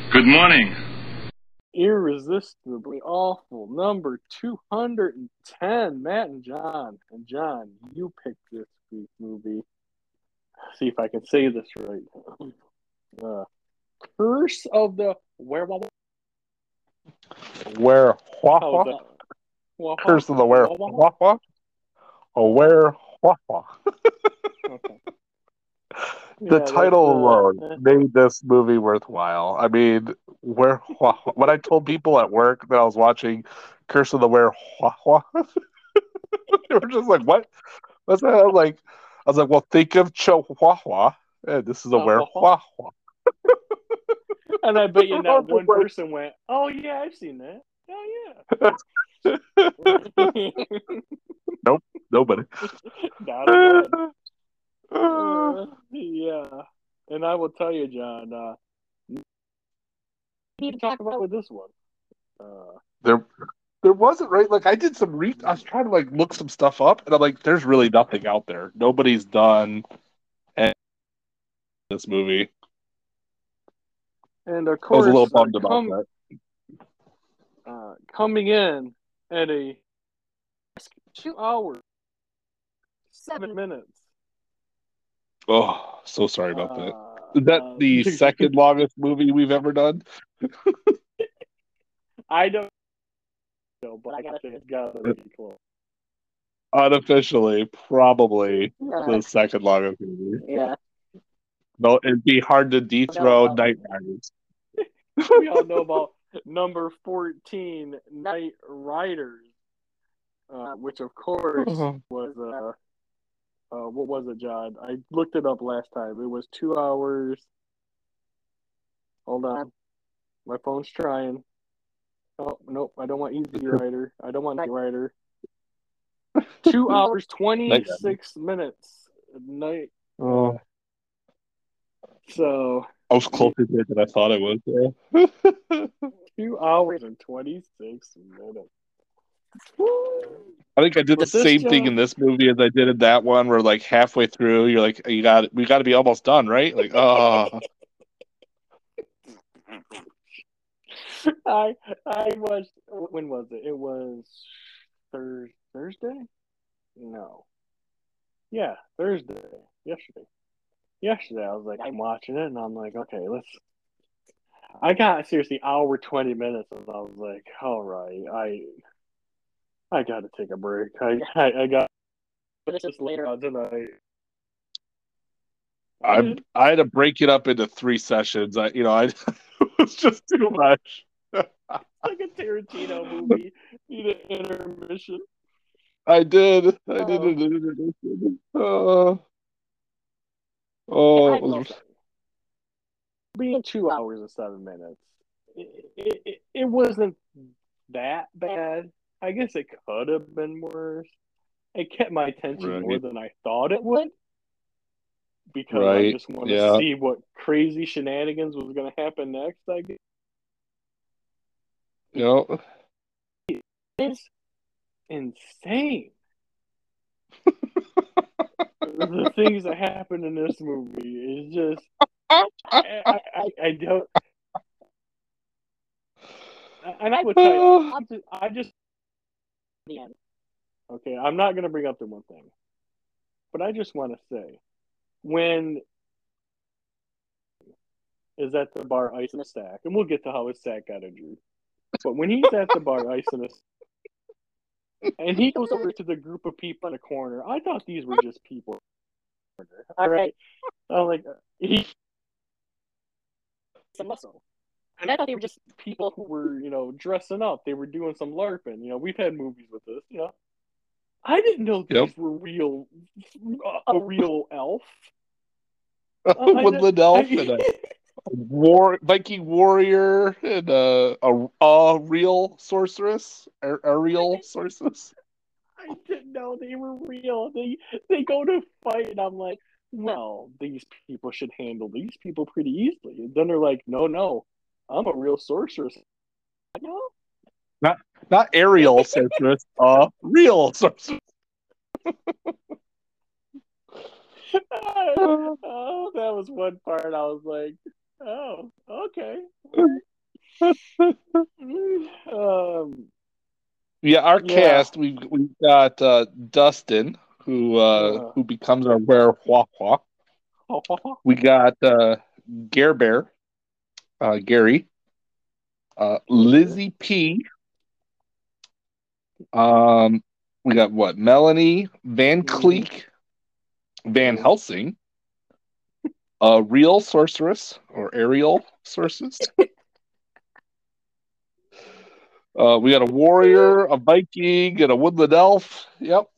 Good morning. Irresistibly Awful, number 210. Matt and John. And John, you picked this week's movie. See if I can say this right. Uh, Curse of the Werewolf. Where How's Hua? that? Curse of the Where Hua? Or Where Hua? Okay. The Yeah, title alone made this movie worthwhile. I mean, Where Hua? When I told people at work that I was watching Curse of the Where Hua, they were just like, "What? What's that?" I was like, "Well, think of Chihuahua, and this is a Where Hua." And I bet you not one person went, "Oh yeah, I've seen that. Oh yeah." Nope, nobody. Not a one. Yeah. And I will tell you, John, we need to talk about with this one. There there wasn't, right, like I did I was trying to like look some stuff up, and I'm like, there's really nothing out there. Nobody's done this movie. And of I was a little course, bummed about that. coming in at a 2 hours, 7 minutes. Oh, so sorry about that. Is that the second longest movie we've ever done? I don't know, but I gotta say it's gotta be close. Unofficially, probably the second longest movie. Yeah. No, it'd be hard to dethrone Night Riders. We all know about number 14, Night Riders, which of course was what was it, John? I looked it up last time. It was 2 hours. Hold on, my phone's trying. Oh nope, I don't want Easy Rider. I don't want Night Rider. 2 hours 26 minutes. Night. Oh. So I was closer to it than I thought it was. Yeah. 2 hours and 26 minutes. I think I did the same thing in this movie as I did in that one, where like halfway through, you're like, we got to be almost done, right? Like, oh. I was, when was it? It was Thursday? No. Yeah, Thursday. Yesterday I was like, I'm watching it and I'm like, okay, I got seriously hour 20 minutes and I was like, all right, I got to take a break. I got this later on tonight. I had to break it up into 3 sessions. It was just too much. Like a Tarantino movie. Need an intermission. I did. I did an intermission. Being 2 hours and 7 minutes, it wasn't that bad. I guess it could have been worse. It kept my attention more than I thought it would, because I just want to see what crazy shenanigans was going to happen next, I guess. Yep. It's insane. The things that happen in this movie is just I don't. And I would tell you, I just the end. Okay, I'm not going to bring up the one thing, but I just want to say, when is at the bar icing a stack, and we'll get to how his stack got injured. But when he's at the bar icing a and he goes over to the group of people in the corner, I thought these were just people. All right, I'm like, he's a muscle. And I thought they were just people who were, dressing up. They were doing some LARPing. We've had movies with this. I didn't know these were real, a real elf. Woodland elf and a Viking warrior and a real sorceress, a real sorceress. I didn't know they were real. They go to fight, and I'm like, well, these people should handle these people pretty easily. And then they're like, no, I'm a real sorceress. No, not Ariel sorceress, real sorceress. Oh, that was one part I was like, oh, okay. Um, Yeah, our yeah. cast we've got Dustin who becomes our werewolf. We got Gare Bear, Gary, Yeah, bear. Lizzie P. Um, we got what? Melanie Van Mm-hmm. Cleek, Van Mm. Helsing, a real sorceress or Ariel sorceress. We got a warrior, a Viking, and a woodland elf. Yep,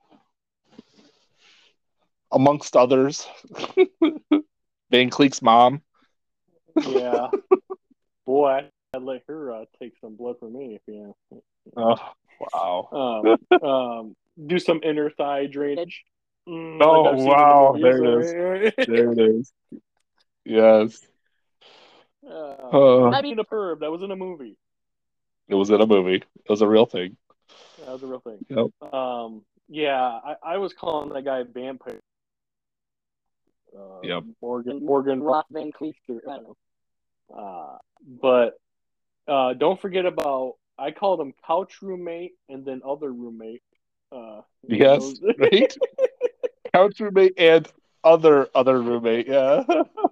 amongst others. Van Cleek's mom. Yeah. Boy, I'd let her take some blood from me if you Oh, wow. do some inner thigh drainage, like Oh, I've seen in the wow. movies. There All it is. right, There it is. Yes. not being a perv. That was in a movie. It was in a movie. It was a real thing. That was a real thing. Yep. Yeah, I was calling that guy vampire. Yep. Morgan Roth Van Cleester. I don't know. But don't forget about I called him couch roommate and then other roommate. Yes. Those. Right. Couch roommate and other roommate. Yeah.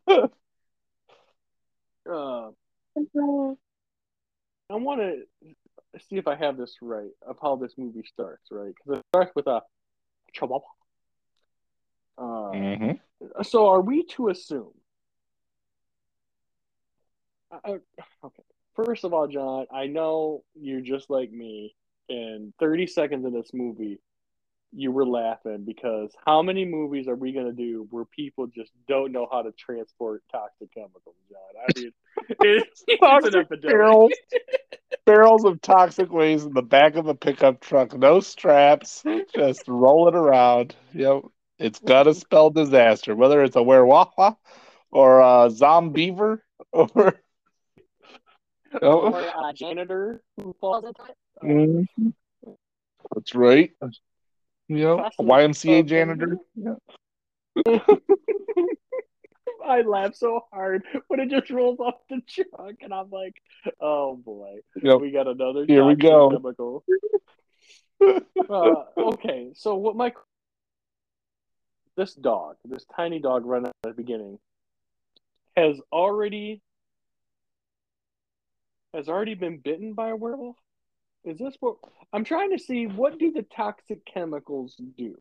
uh, I want to see if I have this right of how this movie starts, right? Because it starts with a chihuahua. hmm So are we to assume? Okay. First of all, John, I know you're just like me. And 30 seconds in this movie, you were laughing because how many movies are we gonna do where people just don't know how to transport toxic chemicals, John? I mean, it's an Toxic epidemic. barrels of toxic waste in the back of a pickup truck. No straps, just rolling around. Yep. It's gotta spell disaster, whether it's a werewolf or a zombiever or oh, Or a janitor who falls into it. mm, that's right. Yep. A Cosmic YMCA janitor. bender. Yeah. I laugh so hard when it just rolls off the truck, and I'm like, "Oh boy, Yep. we got another Here we toxic go. chemical." Okay, so what my this dog, this tiny dog, running at the beginning, has already been bitten by a werewolf. Is this what I'm trying to see? What do the toxic chemicals do?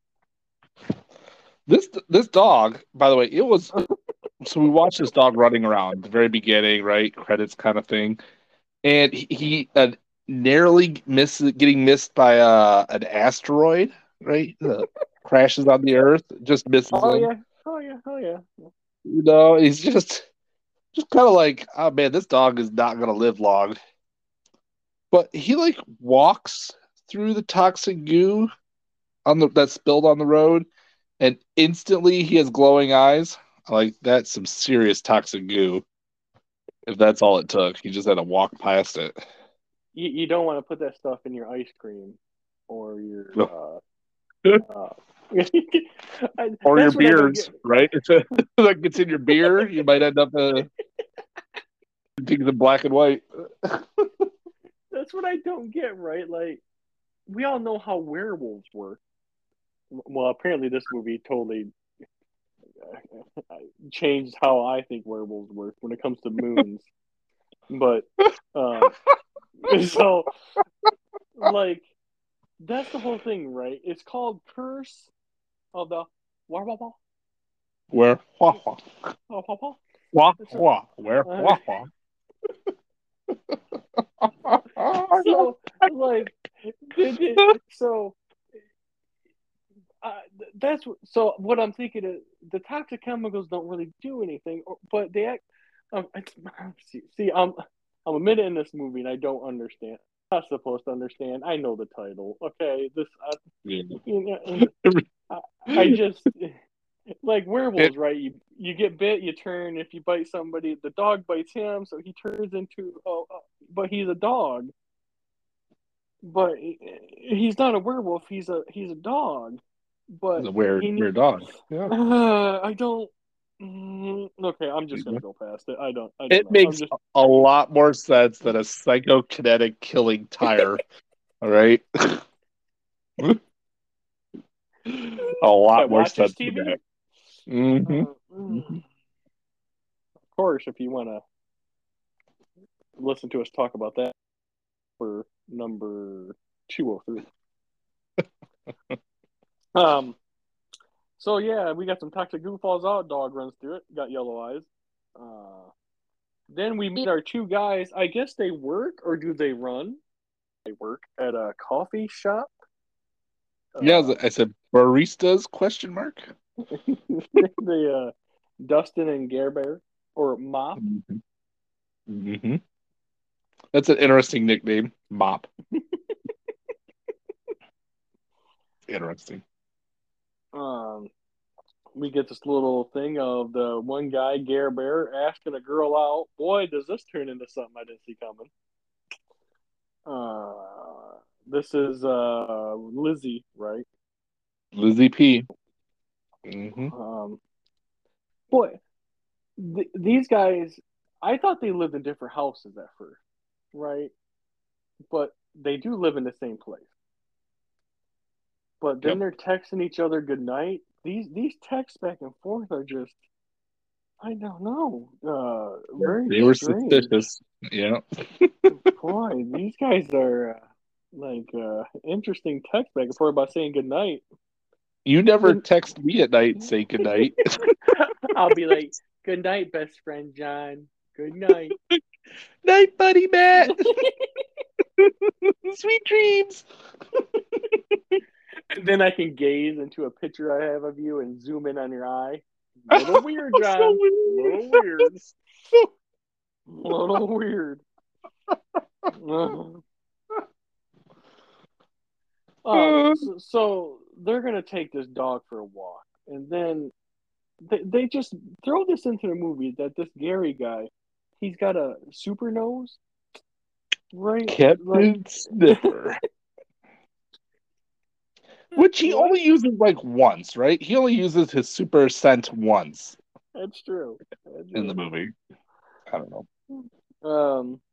This dog, by the way, it was so we watched this dog running around at the very beginning, right? Credits kind of thing. And he narrowly getting missed by an asteroid, right? Crashes on the Earth, just misses Oh him. yeah, oh yeah, oh yeah. He's just kind of like, oh man, this dog is not gonna live long. But he like walks through the toxic goo on the that spilled on the road, and instantly he has glowing eyes. Like that's some serious toxic goo. If that's all it took, he just had to walk past it. You don't want to put that stuff in your ice cream or your uh Or your that's what I don't beers, get. right? It's like it's in your beer. You might end up thinking in black and white. That's what I don't get, right? Like we all know how werewolves work. Well, apparently this movie totally changed how I think werewolves work when it comes to moons. But um, so like that's the whole thing, right? It's called Curse of the Warwalwal. Where wah wah wah So, wah where uh, wah wah. so like so that's so what I'm thinking is the toxic chemicals don't really do anything, but they act. See, I'm a minute in this movie and I don't understand. I'm not supposed to understand. I know the title. Okay, you know, I just like It werewolves, right? You get bit, you turn. If you bite somebody, the dog bites him, so he turns into. But he's a dog. But he's not a werewolf. He's a dog. But is a weird he. weird dog. Yeah. I don't. Okay, I'm just gonna go past it. I don't It know. I'm makes just. a lot more sense than a psychokinetic killing tire. All right. A lot That more watches sense than TV. that. Mm-hmm. Of course, if you want to listen to us talk about that for number 203. Um. So yeah, we got some toxic goo falls out. Dog runs through it. Got yellow eyes. Then we meet our two guys. I guess they work or do they run? They work at a coffee shop. Yeah, I said baristas question mark. The Dustin and Gare Bear or Mop. Mm-hmm. Mm-hmm. That's an interesting nickname, Mop. Interesting. Um, we get this little thing of the one guy, Gare Bear, asking a girl out. Boy, does this turn into something I didn't see coming. This is Lizzie, right? Lizzie P. Mm-hmm. Boy, these guys, I thought they lived in different houses at first, right? But they do live in the same place. But then Yep. they're texting each other goodnight. These texts back and forth are just, I don't know, very They were strange. suspicious. Yeah. Boy, these guys are interesting text back and forth about saying goodnight. You never Then text me at night and say goodnight. I'll be like, "Good night, best friend John. Good night." Night, buddy Matt. Sweet dreams. And then I can gaze into a picture I have of you and zoom in on your eye. Little weird, John. So weird. Little weird. So- Little weird. So they're gonna take this dog for a walk, and then they just throw this into the movie that this Gary guy, he's got a super nose, right? Like, Captain Sniffer. Which he what? only uses like once, right? He only uses his super scent once That's true. That's in the true. movie. I don't know. Um,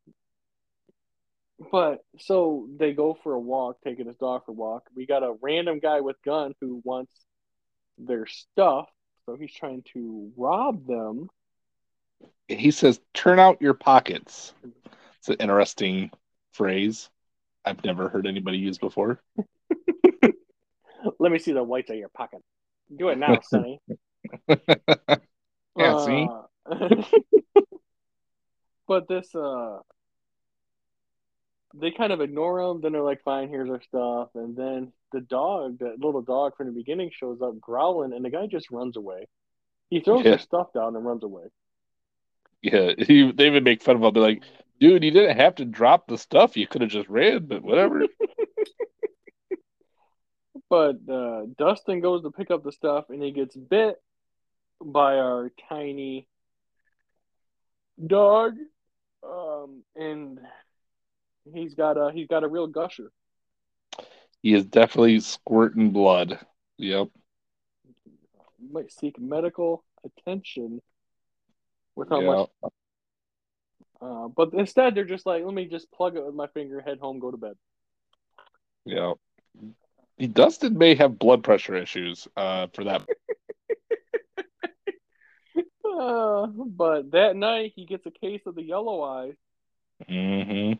but so they go for a walk, taking his dog for a walk. We got a random guy with gun who wants their stuff, so he's trying to rob them. He says, "Turn out your pockets." It's an interesting phrase I've never heard anybody use before. Let me see the whites of your pocket. Do it now, Sonny. Yeah, see? Uh, but this they kind of ignore him. Then they're like, "Fine, here's our stuff." And then the dog, that little dog from the beginning, shows up growling, and the guy just runs away. He throws their Yeah, stuff down and runs away. yeah. They even make fun of him. They're like, "Dude, you didn't have to drop the stuff. You could have just ran, but whatever." But Dustin goes to pick up the stuff, and he gets bit by our tiny dog, and he's got a real gusher. He is definitely squirting blood. Yep. You might seek medical attention with how much. Yeah. But instead, they're just like, let me just plug it with my finger, head home, go to bed. Yeah. Dustin may have blood pressure issues for that. But that night, he gets a case of the yellow eye. Mm-hmm.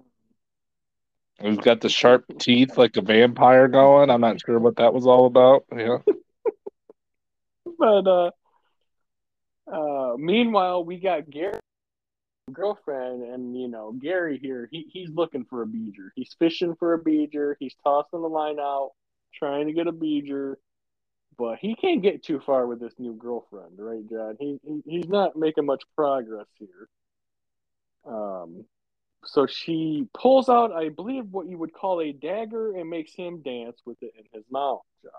He's got the sharp teeth like a vampire going. I'm not sure what that was all about. Yeah. But meanwhile, we got Gary's girlfriend, and Gary here. He's looking for a beeger. He's fishing for a beeger. He's tossing the line out, trying to get a beeger. But he can't get too far with this new girlfriend, right, John? He's not making much progress here. So she pulls out, I believe, what you would call a dagger and makes him dance with it in his mouth, John.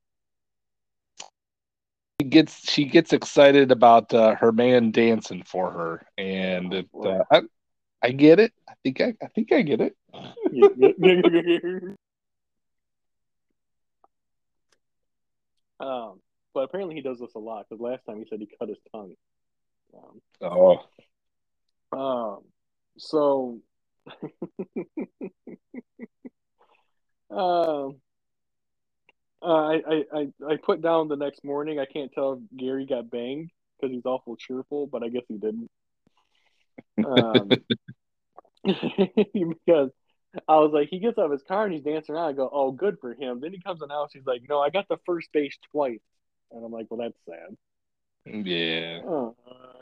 She gets excited about her man dancing for her, and I get it. I think I get it. But apparently he does this a lot because last time he said he cut his tongue. Um, Oh, um, so um, I put down the next morning. I can't tell if Gary got banged because he's awful cheerful, but I guess he didn't. Um, because I was like, he gets out of his car and he's dancing around. I go, oh, good for him. Then he comes in the house. He's like, no, I got the first base twice. And I'm like, well, that's sad. yeah. Uh,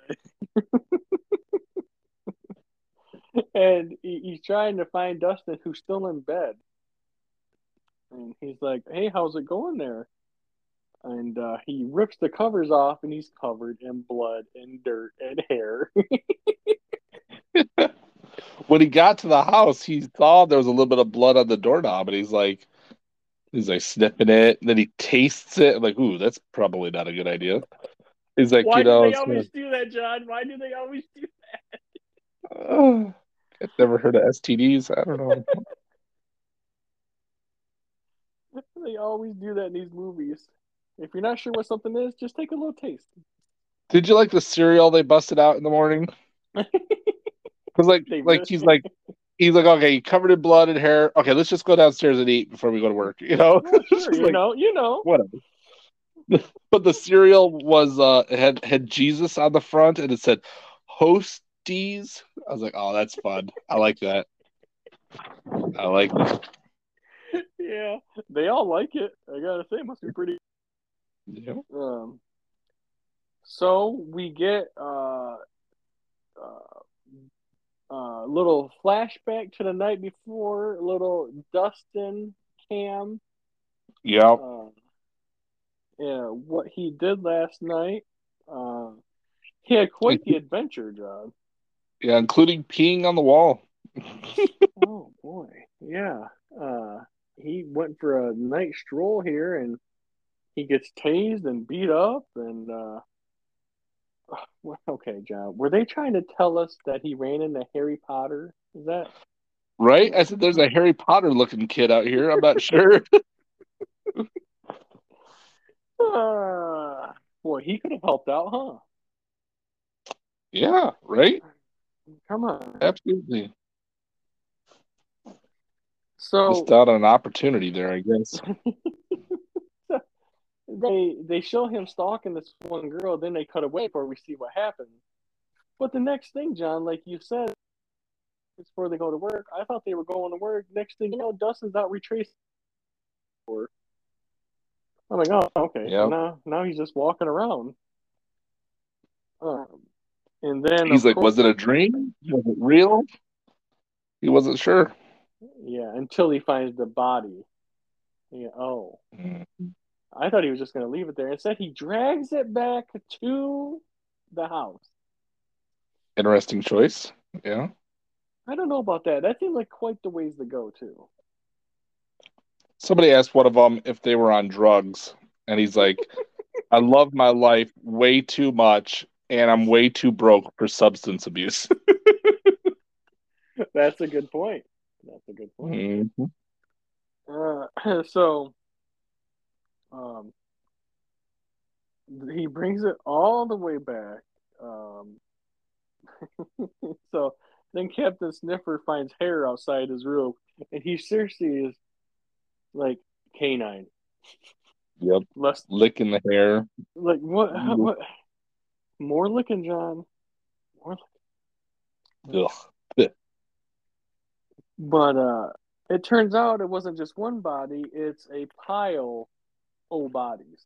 and he's trying to find Dustin, who's still in bed. And he's like, hey, how's it going there? And he rips the covers off, and he's covered in blood and dirt and hair. When he got to the house, he saw there was a little bit of blood on the doorknob, and he's like sniffing it, and then he tastes it. I'm like, ooh, that's probably not a good idea. He's like, Why do they it's always do that, John? Why do they always do I've never heard of STDs. I don't know. that? They always do that in these movies. If you're not sure what something is, just take a little taste. Did you like the cereal they busted out in the morning? Because They like really, he's like, okay, you covered in blood and hair. Okay, let's just go downstairs and eat before we go to work. oh It's sure, just like you know. whatever. But the cereal was it had Jesus on the front and it said Hosties. I was like, oh, that's fun. I like that. I like that. Yeah, they all like it. I gotta say, it must be pretty. Yeah. Um, so we get little flashback to the night before, a little Dustin Cam, Yeah. uh, yeah, what he did last night. Uh, he had quite the adventure, John. Yeah, including peeing on the wall. Oh boy, yeah. Uh, he went for a night stroll here, and he gets tased and beat up, and okay, John. Were they trying to tell us that he ran into Harry Potter? Is that? Right? I said, there's a Harry Potter looking kid out here. I'm not sure. Boy, he could have helped out, huh? Yeah, right? Come on. Absolutely. Missed So out on an opportunity there, I guess. they show him stalking this one girl, then they cut away before we see what happens. But the next thing, John, like you said, before they go to work, I thought they were going to work. Next thing you know, Dustin's out retracing. I'm like, oh, okay. So Yeah. now he's just walking around. Um, and then He's of like, course, was it a dream? Was it real? He wasn't sure. yeah, until he finds the body. Yeah, oh, Mm. I thought he was just going to leave it there. Instead, he drags it back to the house. Interesting choice. Yeah. I don't know about that. That seemed like quite the ways to go, too. Somebody asked one of them if they were on drugs, and he's like, I love my life way too much, and I'm way too broke for substance abuse. That's a good point. That's a good point. Mm-hmm. So, um, he brings it all the way back. So then Captain Sniffer finds hair outside his room, and he seriously is like canine. Yep. Less Licking the hair. like what? What? More licking, John. More licking. Ugh. But it turns out it wasn't just one body; it's a pile of bodies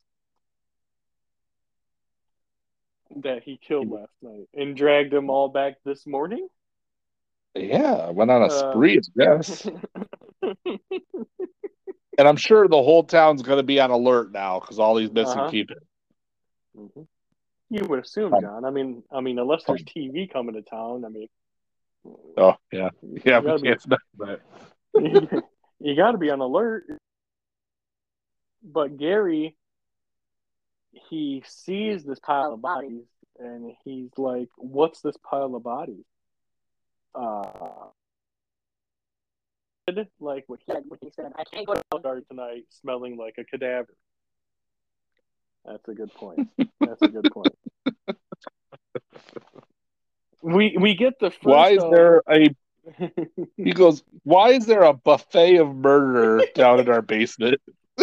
that he killed last night and dragged them all back this morning. Yeah, went on a Uh, spree, I guess. And I'm sure the whole town's going to be on alert now because all these missing uh-huh. people. Mm-hmm. You would assume, John. Unless there's TV coming to town, Oh, yeah. Yeah, you we gotta be can't stop that. you gotta be on alert. But Gary, he sees this pile of bodies, and he's like, "What's this pile of bodies?" Uh, like what he said, I can't go to the guard tonight smelling like a cadaver. That's a good point. That's a good point. We get the Why first is of. there a He goes, why is there a buffet of murder down in our basement?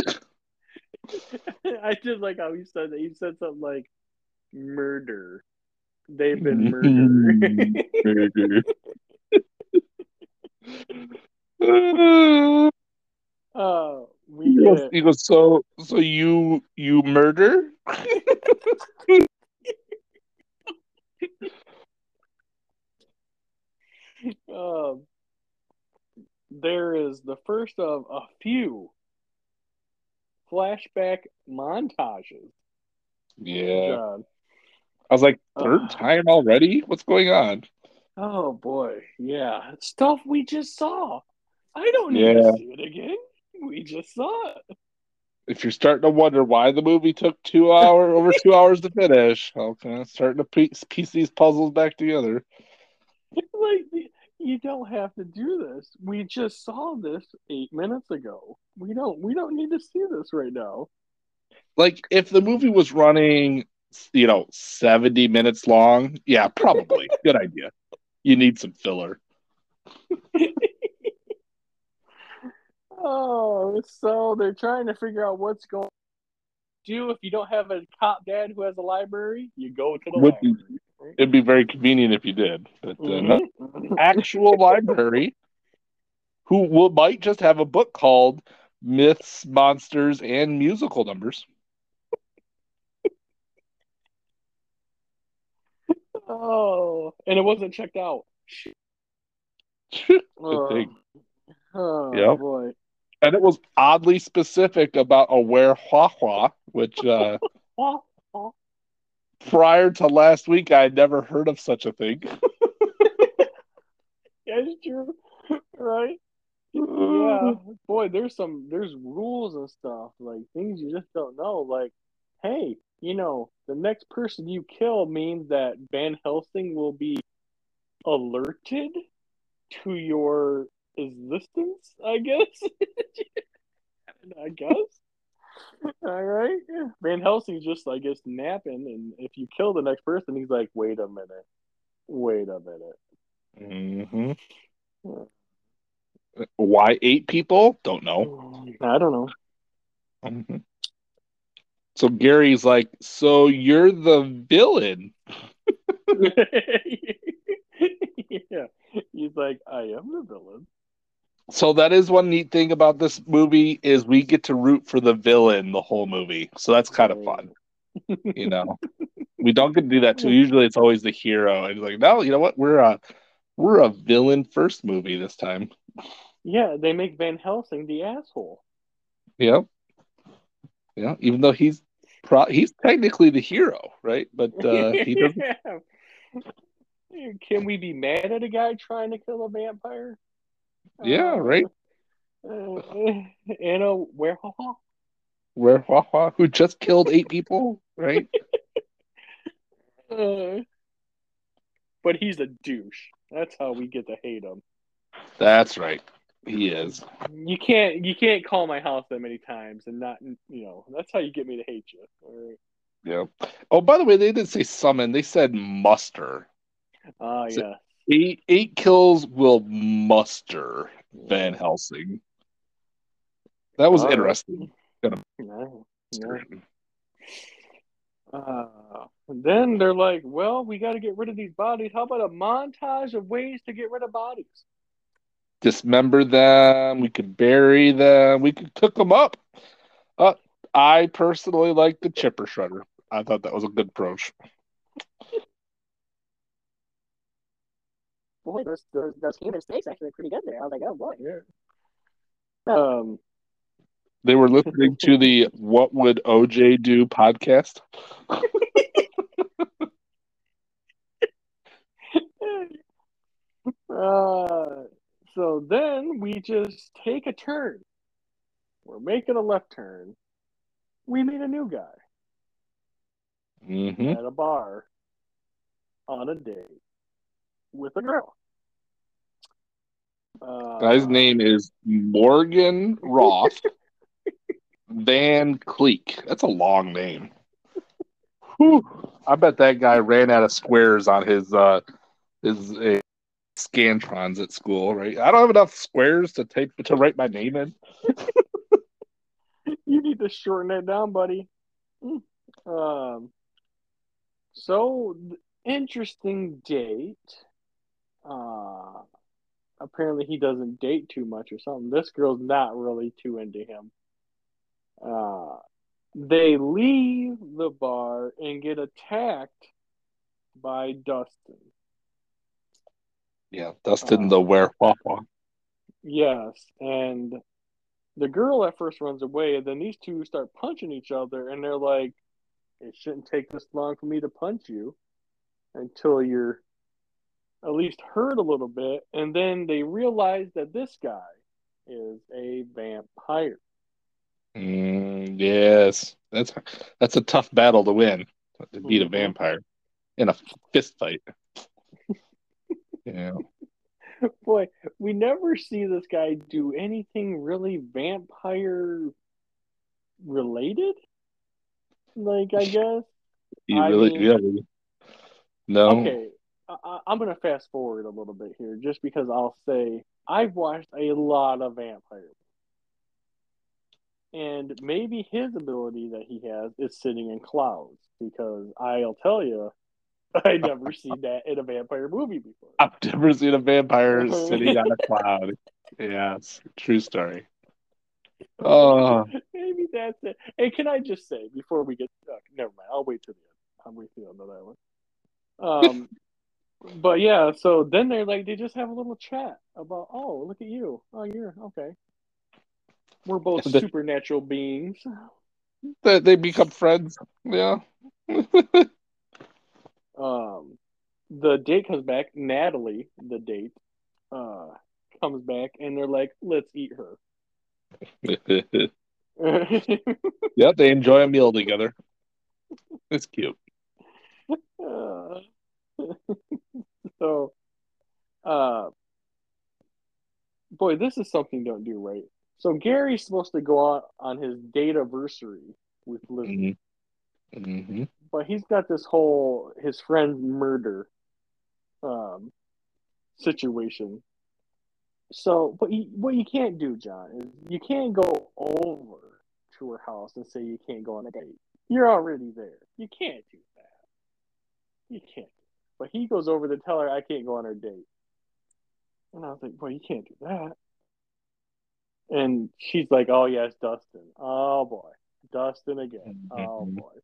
I did like how he said that. He said something like murder. They've been murdered. We get. He goes, so you murder? Um, there is the first of a few flashback montages, Yeah. John. I was like, third Uh, time already? What's going on? oh boy, yeah, stuff we just saw. I don't need to Yeah. see it again. We just saw If you're starting to wonder why the movie took over it. 2 hours to finish, okay, starting to piece these puzzles back together. Like you don't have to do this. We just saw this 8 minutes ago. We don't need to see this right now. Like, if the movie was running, 70 minutes long, yeah, probably. Good idea. You need some filler. Oh, so they're trying to figure out what's going to do if you don't have a cop dad who has a library. You go to the Would be library. Right? It'd be very convenient if you did, but no Mm-hmm. actual library might just have a book called Myths, Monsters, and Musical Numbers. Oh, and it wasn't checked out. Good Oh, thing. oh Yep. boy. And it was oddly specific about a werehwahwa, which prior to last week I had never heard of such a thing. That's true, right? Yeah, boy, there's rules and stuff, like things you just don't know. Like, hey, the next person you kill means that Van Helsing will be alerted to your existence, I guess. I guess. All right. Yeah. Van Helsing's just, I guess, napping, and if you kill the next person, he's like, wait a minute. Wait a minute. Mm-hmm. Why 8 people? Don't know. I don't know. Mm-hmm. So Gary's like, so you're the villain. Yeah. He's like, I am the villain. So that is one neat thing about this movie is we get to root for the villain the whole movie. So that's kind of fun, you know. We don't get to do that too. Usually it's always the hero. And like, no, you know what? We're a villain first movie this time. Yeah, they make Van Helsing the asshole. Yep. Yeah. Even though he's technically the hero, right? But he doesn't. Yeah. Can we be mad at a guy trying to kill a vampire? Yeah, right. In a werewolf? Who just killed 8 people, right? Uh, but he's a douche. That's how we get to hate him. That's right. He is. You can't call my house that many times and not that's how you get me to hate you. All right. Yeah. Oh, by the way, they didn't say summon. They said muster. Ah, So yeah. eight kills will muster Van Yeah. Helsing. That was All right. interesting. Gonna No, muster no. him. Then they're like, well, we got to get rid of these bodies. How about a montage of ways to get rid of bodies? Dismember them. We could bury them. We could cook them up. Uh, I personally like the chipper shredder. I thought that was a good approach. Boy, those human steaks actually are pretty good there. I was like, oh boy. Yeah. Um. They were listening to the "What Would OJ Do" podcast. So then we just take a turn. We're making a left turn. We meet a new guy Mm-hmm. at a bar on a date with a girl. Guy's name is Morgan Roth Van Cleek. That's a long name. Whew. I bet that guy ran out of squares on his Scantrons at school, right? I don't have enough squares to write my name in. You need to shorten that down, buddy. Um, so interesting date. Uh, apparently he doesn't date too much or something. This girl's not really too into him. Uh, they leave the bar and get attacked by Dustin. Yeah, Dustin Uh, the werewolf. yes, and the girl at first runs away, and then these two start punching each other, and they're like, "It shouldn't take this long for me to punch you until you're at least hurt a little bit." And then they realize that this guy is a vampire. Yes, that's a tough battle to win, to beat a Mm-hmm. vampire in a fist fight. Yeah, Boy, we never see this guy do anything really vampire related. Like, I guess. you I really, mean, really no. okay, I'm going to fast forward a little bit here just because I'll say I've watched a lot of vampires. And maybe his ability that he has is sitting in clouds because I'll tell you, I never seen that in a vampire movie before. I've never seen a vampire sitting on a cloud. Yes, true story. Oh, Maybe that's it. Hey, can I just say before we get stuck? Never mind. I'll wait till the end. I'll wait till the end of that one. But yeah. So then they just have a little chat about, oh, look at you. Oh, you're okay. We're both supernatural beings. they become friends. Yeah. Um, the date comes back. Natalie, the date, uh, comes back, and they're like, let's eat her. Yep, they enjoy a meal together. It's cute. Uh, so, uh, boy, this is something don't do right. So Gary's supposed to go out on his date anniversary with Lizzie, Mm-hmm. but he's got this whole his friend's murder um, situation. So, but what you can't do, John, is you can't go over to her house and say you can't go on a date. You're already there. You can't do that. You can't. But he goes over to tell her I can't go on her date. And I was like, boy, you can't do that. And she's like, oh, yes, Dustin. Oh, boy. Dustin again. Oh, Mm-hmm. boy.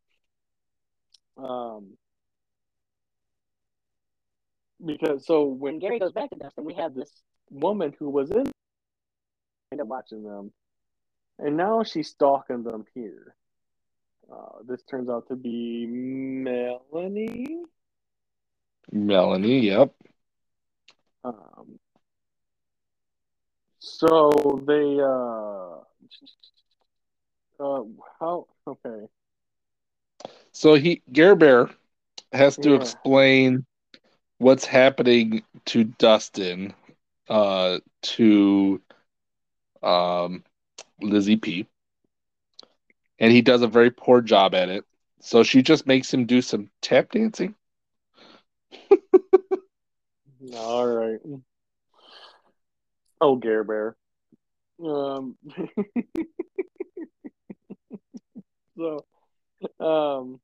Um, because so when Gary goes back to Dustin, we have this woman who was in watching them, and now she's stalking them here. This turns out to be Melanie. Melanie, yep. Um, so they how okay. So Gare Bear has to Yeah. explain what's happening to Dustin, to um, Lizzie P, and he does a very poor job at it. So she just makes him do some tap dancing. All right. Oh, Gare Bear. Um, so, um,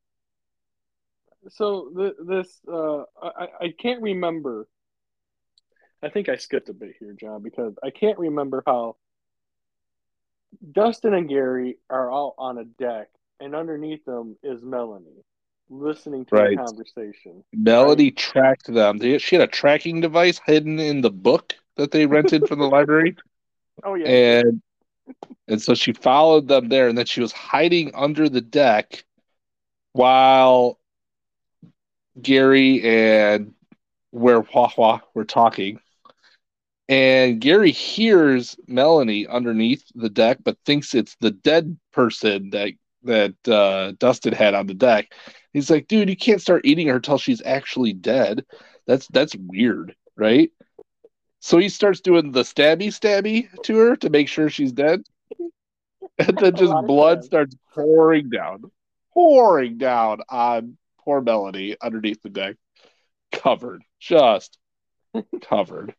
this I can't remember. I think I skipped a bit here, John, because I can't remember how Dustin and Gary are out on a deck, and underneath them is Melanie, listening to a Right. conversation. Melody Right? tracked them. She had a tracking device hidden in the book that they rented from the library, Oh yeah, yeah. and so she followed them there, and then she was hiding under the deck while Gary and where Hua were talking. And Gary hears Melanie underneath the deck, but thinks it's the dead person that Dustin had on the deck. He's like, dude, you can't start eating her till she's actually dead. That's weird, right? So he starts doing the stabby to her to make sure she's dead, and then A just lot of blood stabs. starts pouring down. pouring down on poor Melanie underneath the deck, covered, just covered.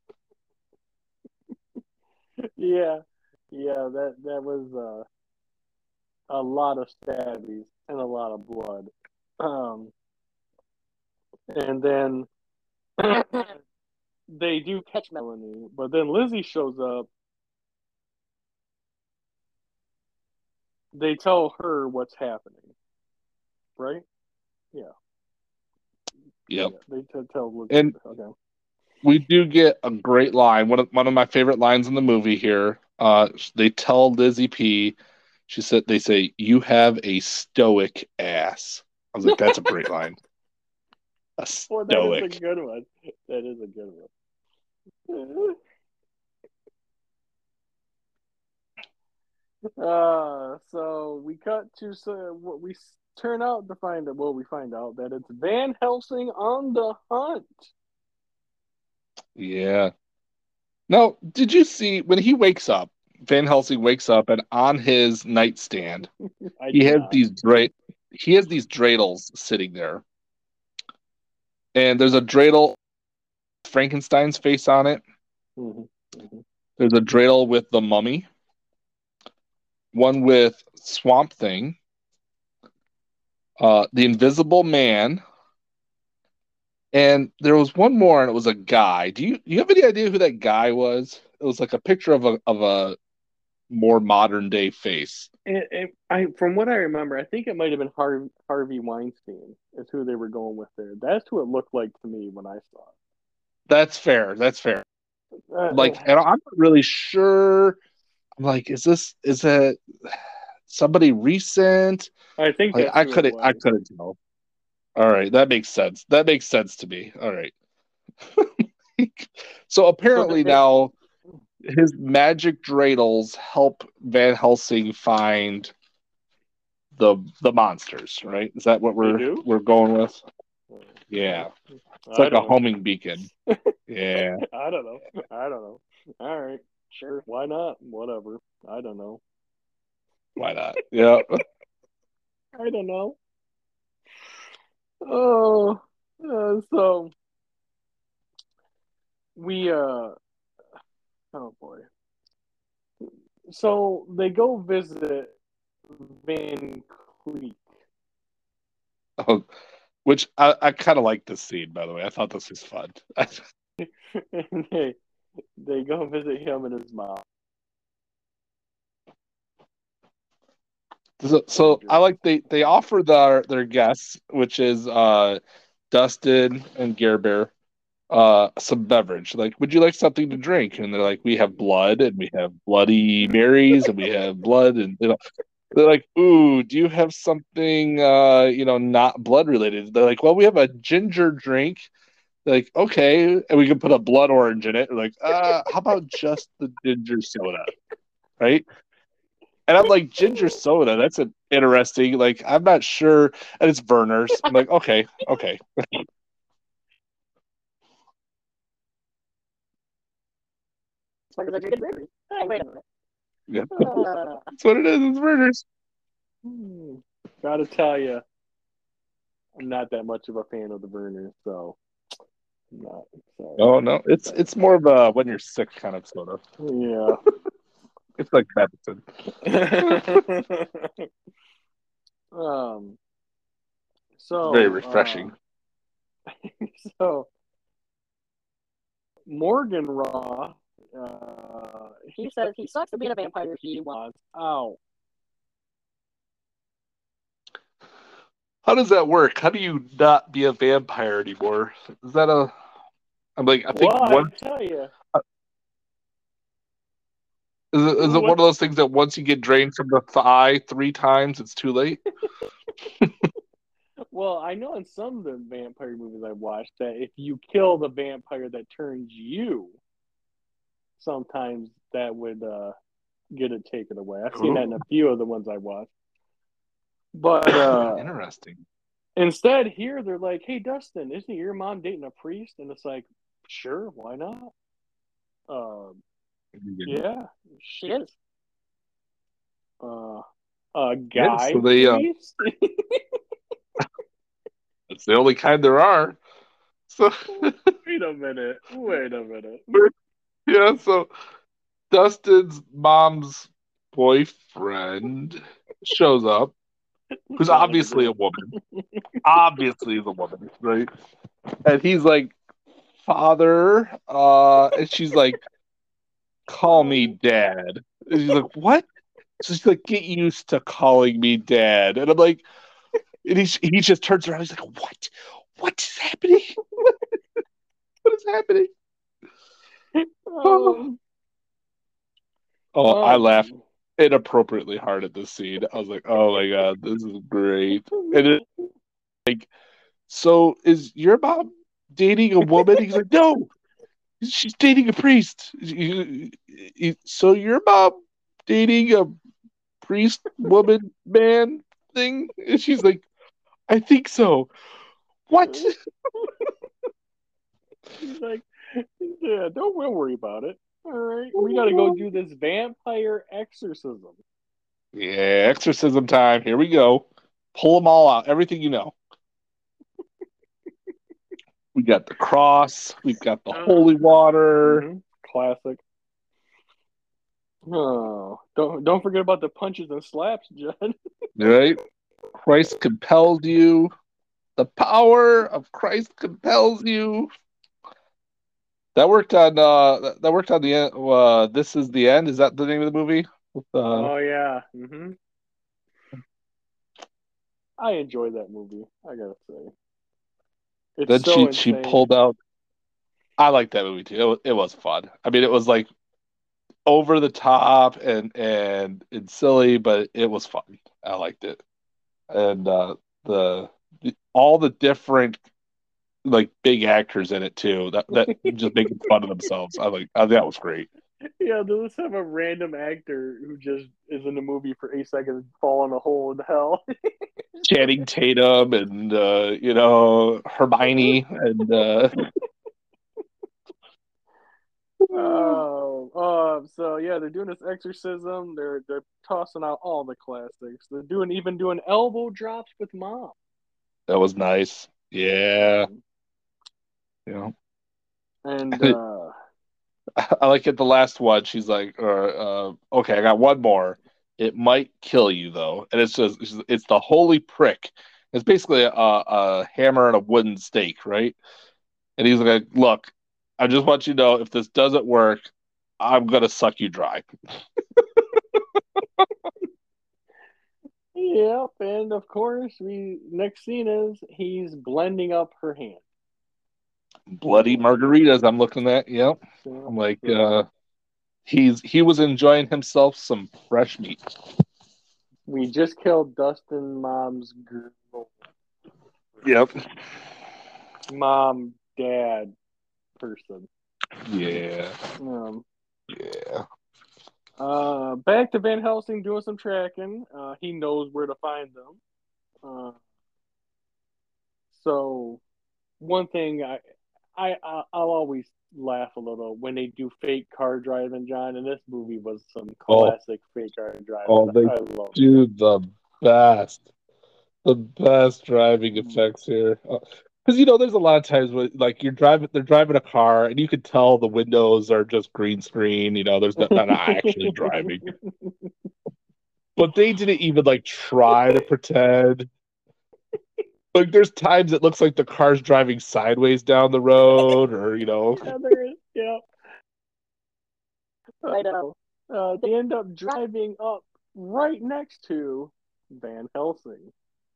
Yeah, yeah, that was a lot of stabbies and a lot of blood. And then they do catch Melanie, but then Lizzie shows up. They tell her what's happening, right? Yeah, Yep. yeah. They tell Lizzie. And Okay. we do get a great line. One of my favorite lines in the movie here. They tell Lizzie P. They say, "You have a stoic ass." I was like, that's a great line. A Well, that is a stoic. good one. That is a good one. So we cut to what we turn out to find out. Well, we find out that it's Van Helsing on the hunt. Yeah. Now, did you see when he wakes up? Van Helsing wakes up, and on his nightstand, I he did has not. these dra- he has these dreidels sitting there, and there's a dreidel Frankenstein's face on it. Mm-hmm. Mm-hmm. There's a dreidel with the mummy, one with Swamp Thing, the Invisible Man, and there was one more, and it was a guy. Do you have any idea who that guy was? It was like a picture of a more modern day face. From what I remember, I think it might have been Harvey Weinstein is who they were going with there. That's who it looked like to me when I saw That's fair. That's fair. it. Like, and I'm not really sure. I'm like, is it somebody recent? I think Like, that's who it I was. couldn't tell. All right, that makes sense. That makes sense to me. All right. So So apparently now his magic dreidels help Van Helsing find the monsters, right? Is that what they we're do? we're going with? Uh, Yeah. It's I like a don't know. homing beacon. Yeah. I don't know. I don't know. All right, sure. Why not? Whatever. I don't know. Why not? Yeah. I don't know. Oh, so we oh boy. So they go visit Van Cleek. Oh, which I kind of like this scene, by the way. I thought this was fun. And they go visit him and his mom. So I like they offer their guests, which is Dustin and Gare Bear, some beverage. Like, would you like something to drink? And they're like, we have blood, and we have Bloody Marys, and we have blood, and they're like, ooh, do you have something not blood related? They're like, well, we have a ginger drink. They're like, okay, and we can put a blood orange in it. They're like, how about just the ginger soda, right? And I'm like, ginger soda, that's an interesting, like, I'm not sure. And it's Verner's. I'm like, okay, okay. Yeah, that's what it is. It's Verner's. Gotta tell you, I'm not that much of a fan of the Verner, so I'm not sorry. Oh no, it's more of a when you're sick kind of soda. Yeah. It's like medicine. um. It's very So. refreshing. So Morgan Raw. He says he sucks at being a vampire. He wants out. How does that work? How do you not be a vampire anymore? Is that a? I'm like, I think Well, I one tell you, is it one what? of those things that once you get drained from the thigh 3 times, it's too late? Well, I know in some of the vampire movies I watched that if you kill the vampire that turns you, sometimes that would get it taken away. I've seen that in a Ooh, few of the ones I watched. But interesting. instead, here they're like, "Hey, Dustin, isn't your mom dating a priest?" And it's like, "Sure, why not?" Yeah, she is. Uh, A Yeah, so guy they priest? it's the only kind there are. So Wait a minute. Wait a minute. yeah, so Dustin's mom's boyfriend shows up, who's John obviously a Grant. woman. Obviously is a woman, right? And he's like, father, and she's like, call me dad. And she's like, what? So she's like, get used to calling me dad. And I'm like, and he just turns around. He's like, what? What is happening? What is happening? Oh, Um, oh, I laughed um, inappropriately hard at this scene. I was like, oh my God, this is great. And it's like, so is your mom dating a woman? He's like, no, she's dating a priest. So your mom dating a priest, woman, man thing? And she's like, I think so. What? he's like, yeah, don't worry about it. All right, we got to go do this vampire exorcism. Yeah, exorcism time. Here we go. Pull them all out. Everything you know. We got the cross. We've got the Uh, holy water. Classic. Oh, don't forget about the punches and slaps, Judd. Right? Christ compels you. The power of Christ compels you. That worked on that worked on the end. This is the end. Is that the name of the movie? Oh yeah. I enjoy that movie. I gotta say, it's Then so she insane. pulled out. I like that movie too. It was fun. I mean, it was like over the top and silly, but it was fun. I liked it, and the, all the different like big actors in it too. That just making fun of themselves. That was great. Yeah, they'll just have a random actor who just is in the movie for 8 seconds, fall in a hole in hell. Channing Tatum and Hermione and Oh, so yeah, they're doing this exorcism. They're tossing out all the classics. They're even doing elbow drops with mom. that was nice. Yeah, Um, you know. and I like it. The last one, she's like, okay, I got one more. It might kill you though, and it's the holy prick. It's basically a hammer and a wooden stake, right? And he's like, look, I just want you to know if this doesn't work, I'm gonna suck you dry. yep, and of course, we next scene is he's blending up her hand. Bloody margaritas. I'm looking at. Yep. Yeah, I'm like, so he was enjoying himself some fresh meat. we just killed Dustin mom's girl, Yep. mom, dad person. Yeah. Um, Yeah. Back to Van Helsing doing some tracking. He knows where to find them. Uh, so one thing I'll always laugh a little when they do fake car driving, John. And this movie was some Oh, classic fake car driving. oh, they I love it. do best, the best driving effects here. Because there's a lot of times when like they're driving a car, and you could tell the windows are just green screen. There's not actually driving, but they didn't even like try to pretend. Like there's times it looks like the car's driving sideways down the road, or Yeah, there is. Yeah, I know. They end up driving up right next to Van Helsing.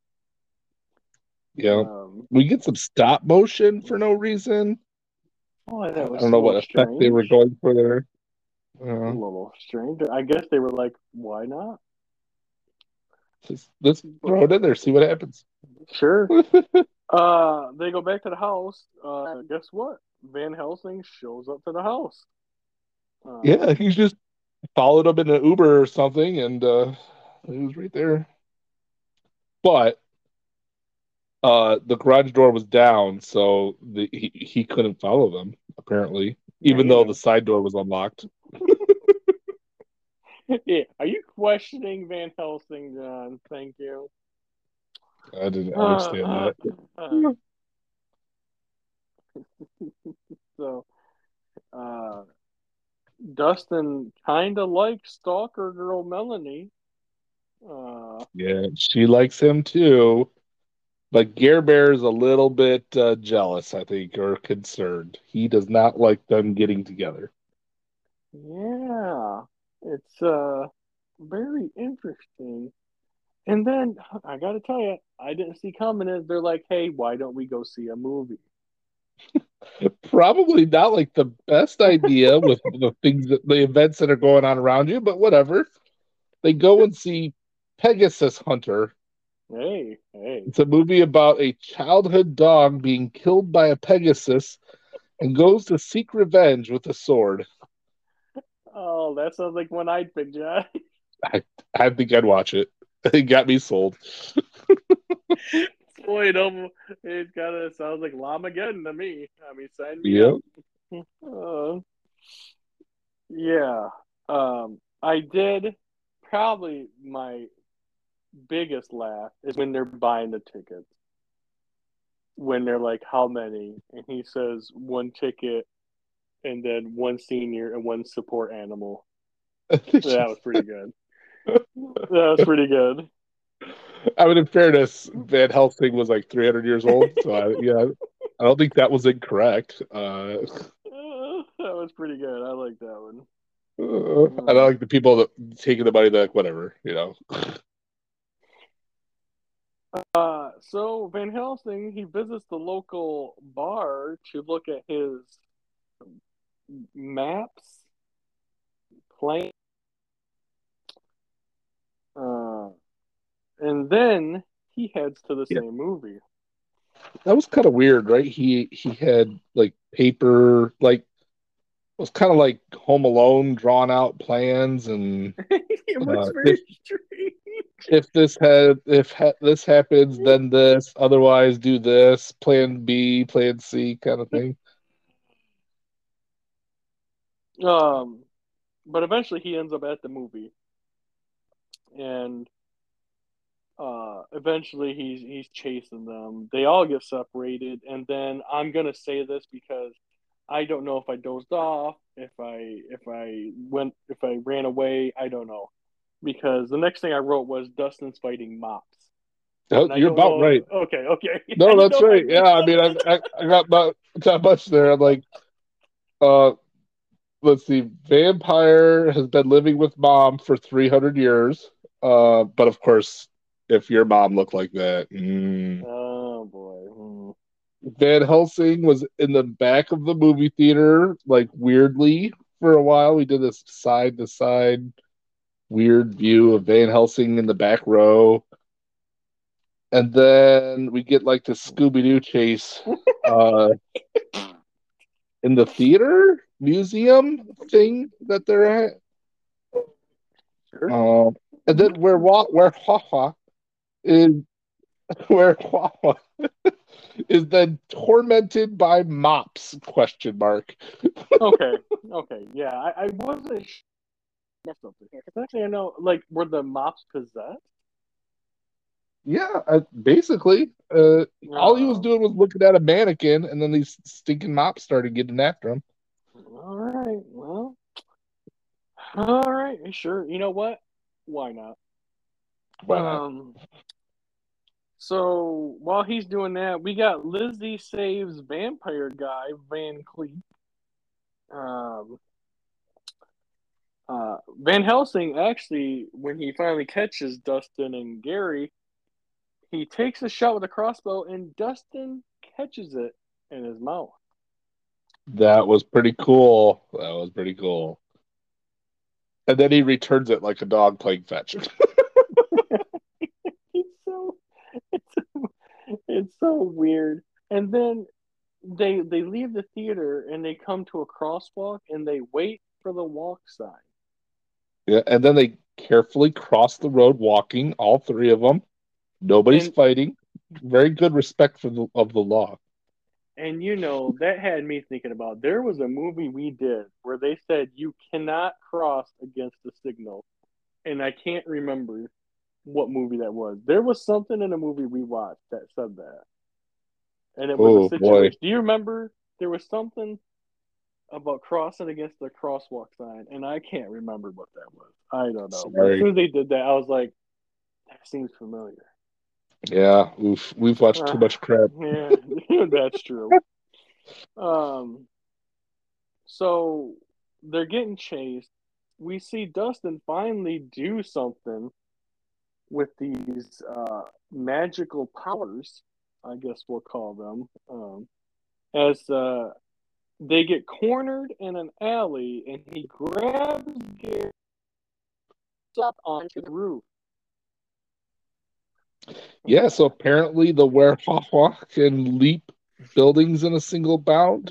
yeah. Um, We get some stop motion for no reason. oh, I that was don't a know little what effect they were strange. going for there. A Uh, little strange. I guess they were like, why not? let's throw it in there, see what happens. Sure. They go back to the house. Guess what? Van Helsing shows up to the house. Yeah, he just followed him in an Uber or something, and he was right there. But the garage door was down, so he couldn't follow them apparently, even though the Man, side door was unlocked. Yeah. Are you questioning Van Helsing, John? Thank you. I didn't Uh, understand uh, that. uh. So, uh, Dustin kind of likes stalker girl Melanie. Uh, Yeah, she likes him too. But Gare Bear is a little bit jealous, I think, or concerned. He does not like them getting together. yeah, it's very interesting. And then I got to tell you, I didn't see coming is they're like, "Hey, why don't we go see a movie?" Probably not like the best idea with the things that the events that are going on around you, but whatever. They go and see Pegasus Hunter. Hey, hey. It's a movie about a childhood dog being killed by a Pegasus and goes to seek revenge with a sword. Oh, that sounds like one I'd pick, John. I, I think I'd watch it. It got me sold. Boy, no, it kind of sounds like Lamageddon to me. I mean, sign me Yeah. up. Yeah. I did probably my biggest laugh is when they're buying the tickets. When they're like, "How many?" and he says one ticket, and then one senior and one support animal. That was pretty good. That was pretty good. I mean, in fairness, Van Helsing was like 300 years old, so yeah, I don't think that was incorrect. That was pretty good. I like that one. I don't like the people that taking the money, like whatever, you know. So Van Helsing he visits the local bar to look at his maps, plan, uh, and then he heads to the Yeah, same movie. that was kind of weird, right? He had like paper, like it was kind of like Home Alone, drawn out plans, and It was if very strange. this happens, then this. Otherwise, do this. Plan B, Plan C, kind of thing. Um, but eventually he ends up at the movie, and eventually he's chasing them. They all get separated, and then I'm gonna say this because I don't know if I dozed off, if I ran away, I don't know. Because the next thing I wrote was Dustin's fighting mops. Oh, And I you're don't about know. right. Okay, okay. I No, didn't that's know if I right. Yeah, missed I mean, something. I got not much there. I'm like, uh, let's see. Vampire has been living with mom for 300 years. But of course, if your mom looked like that, Oh boy. Van Helsing was in the back of the movie theater, like weirdly for a while. We did this side to side weird view of Van Helsing in the back row, and then we get like the Scooby Doo chase. Uh, in the theater museum thing that they're at. Sure. Um, and then where Haha is where Haha is then tormented by mops? Question mark. Okay. Okay. Yeah. I wasn't sure something here. Because actually I know like were the mops possessed? Yeah, basically, all he was Oh. doing was looking at a mannequin, and then these stinking mops started getting after him. All right. Well, all right. Sure. You know what? Why not? Why not? Um, so while he's doing that, we got Lizzie saves vampire guy Van Cleef. Um, Van Helsing actually, when he finally catches Dustin and Gary, he takes a shot with a crossbow, and Dustin catches it in his mouth. That was pretty cool. That was pretty cool. And then he returns it like a dog playing fetch. It's so it's it's so weird. And then they leave the theater and they come to a crosswalk and they wait for the walk sign. Yeah, and then they carefully cross the road walking, all three of them. Nobody's And fighting. Very good respect for of the law. And that had me thinking about there was a movie we did where they said you cannot cross against the signal. And I can't remember what movie that was. There was something in a movie we watched that said that. And it was a Oh boy. situation. Do you remember there was something about crossing against the crosswalk sign? And I can't remember what that was. I don't know. But as Sorry. soon as they did that, I was like, that seems familiar. Yeah. Oof. We've watched too much crap. Yeah, that's true. Um, so they're getting chased. We see Dustin finally do something with these magical powers, I guess we'll call them, as they get cornered in an alley, and he grabs Gary up onto the roof. Yeah. So apparently the werewolf can leap buildings in a single bound.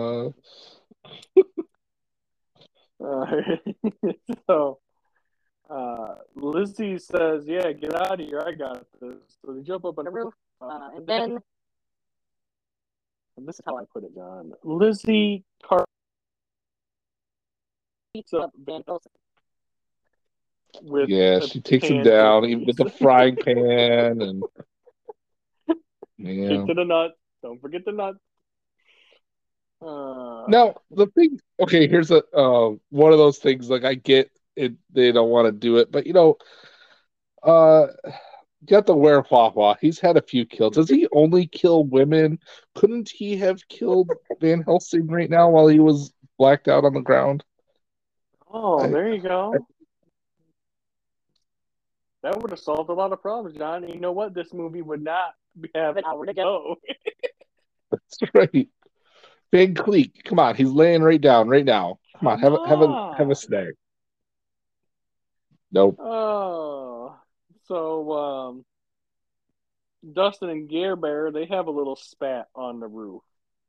So Lizzie says, "Yeah, get out of here. I got this." So they jump up on the roof, and then, and this is how I put it, John. Lizzie beats up Van Helsing with Yeah, a she takes him pancake down even face. with the frying pan and Kick yeah. to the nuts. Don't forget the nuts. Now the thing, okay, here's a one of those things. Like I get it, they don't want to do it, but uh, got the werewolf. He's had a few kills. Does he only kill women? Couldn't he have killed Van Helsing right now while he was blacked out on the ground? Oh, I, there you I go. That would have solved a lot of problems, John. And you know what? This movie would not have an hour to go. that's right. Van Cleek, come on, he's laying right down right now. Come on, Come have a on. snack. Nope. Oh, so Dustin and Gare Bear, they have a little spat on the roof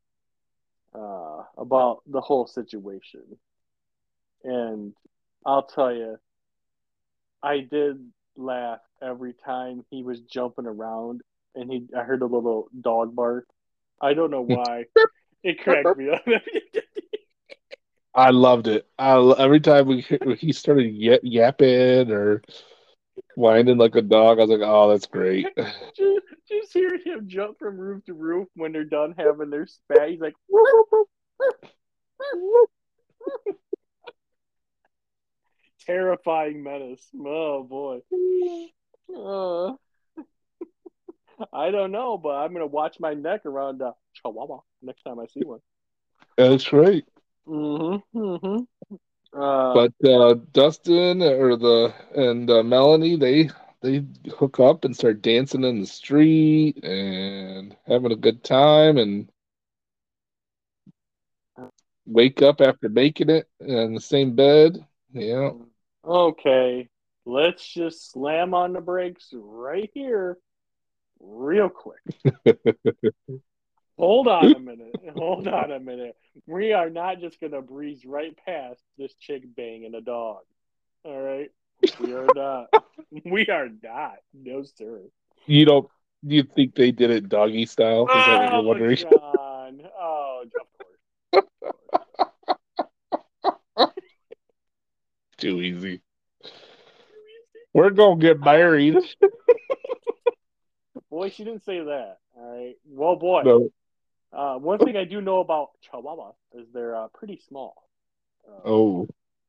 about the whole situation. And I'll tell you, I did laugh every time he was jumping around and I heard a little dog bark. I don't know why. It cracked me up. I loved it. Every time he started yapping or whining like a dog, I was like, "Oh, that's great." just hearing him jump from roof to roof when they're done having their spat. He's like, terrifying menace. Oh boy. Uh, I don't know, but I'm gonna watch my neck around Chihuahua next time I see one. That's right. Mm-hmm. Mm-hmm. But Dustin or the and Melanie, they hook up and start dancing in the street and having a good time and wake up after making it in the same bed. Yeah. Okay, let's just slam on the brakes right here, real quick. Hold on a minute. Hold on a minute. We are not just gonna breeze right past this chick banging a dog. All right, we are not. We are not. No, sir. You don't you think they did it doggy style? Is that what you're Oh, wondering? John. Oh, of course. Too easy. We're gonna get married. Boy, she didn't say that. All right. Well, boy. No. One thing I do know about Chihuahua is they're pretty small. Oh.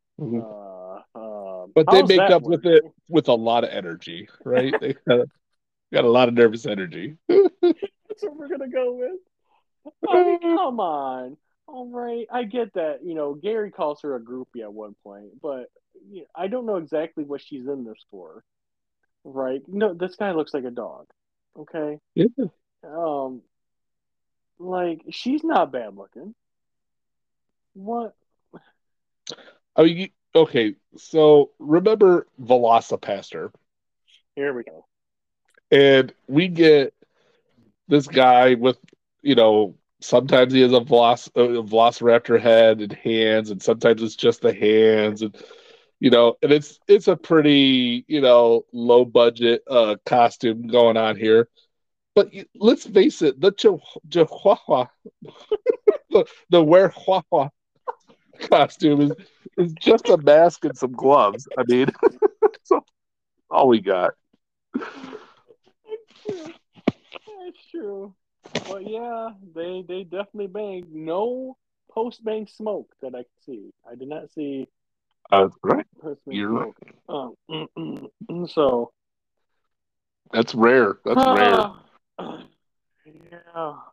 But they How's make that up work? with it with a lot of energy, right? They got a lot of nervous energy. That's what we're gonna go with. I mean, come on. All right, I get that. Gary calls her a groupie at one point, but I don't know exactly what she's in this for. Right? No, this guy looks like a dog. Okay. Yeah. Um, like she's not bad looking. What? I mean, okay, so remember Velocipaster, Here we go. and we get this guy with, sometimes he has a Velociraptor head and hands, and sometimes it's just the hands, and it's a pretty, low budget costume going on here. But let's face it, the Chihuahua, the Chihuahua costume is just a mask and some gloves. I mean, that's all we got. That's true. But yeah, they definitely banged. No post bang smoke that I could see. I did not see Right. post bang You're right. smoke. So That's rare. That's rare. yeah.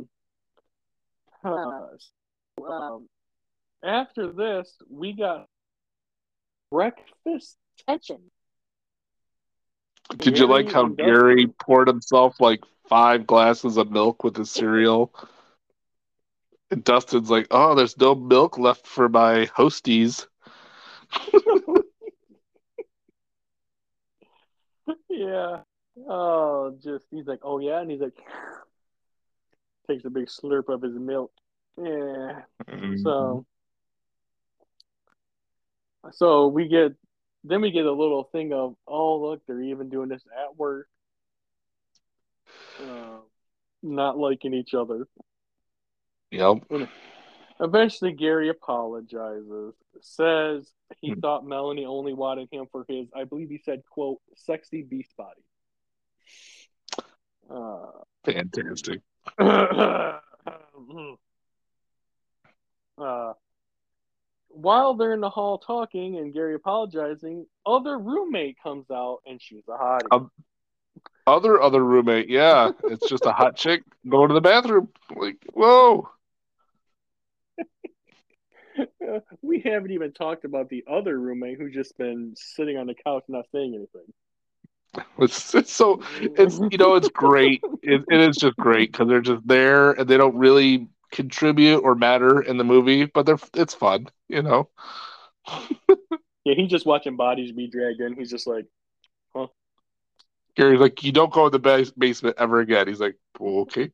Uh, um, After this, we got breakfast tension. Did you like Gary how and Gary Dustin. poured himself like 5 glasses of milk with his cereal? And Dustin's like, "Oh, there's no milk left for my hosties." Yeah. Oh, just he's like, oh yeah, and he's like, takes a big slurp of his milk. Yeah. Mhm. So, so we get, then we get a little thing of, oh look, they're even doing this at work, uh, not liking each other. Yep. And eventually, Gary apologizes, says he thought Melanie only wanted him for his, I believe he said, quote, sexy beast body. Fantastic. Uh, while they're in the hall talking and Gary apologizing, other roommate comes out and she's a hottie. Other roommate, yeah, it's just a hot chick going to the bathroom. Like, whoa. We haven't even talked about the other roommate who's just been sitting on the couch not saying anything. It's so it's great. It is just great because they're just there and they don't really contribute or matter in the movie, but it's fun, you know. Yeah, he's just watching bodies be dragged in. He's just like, huh? Gary's like, you don't go in the basement ever again. He's like, well, okay.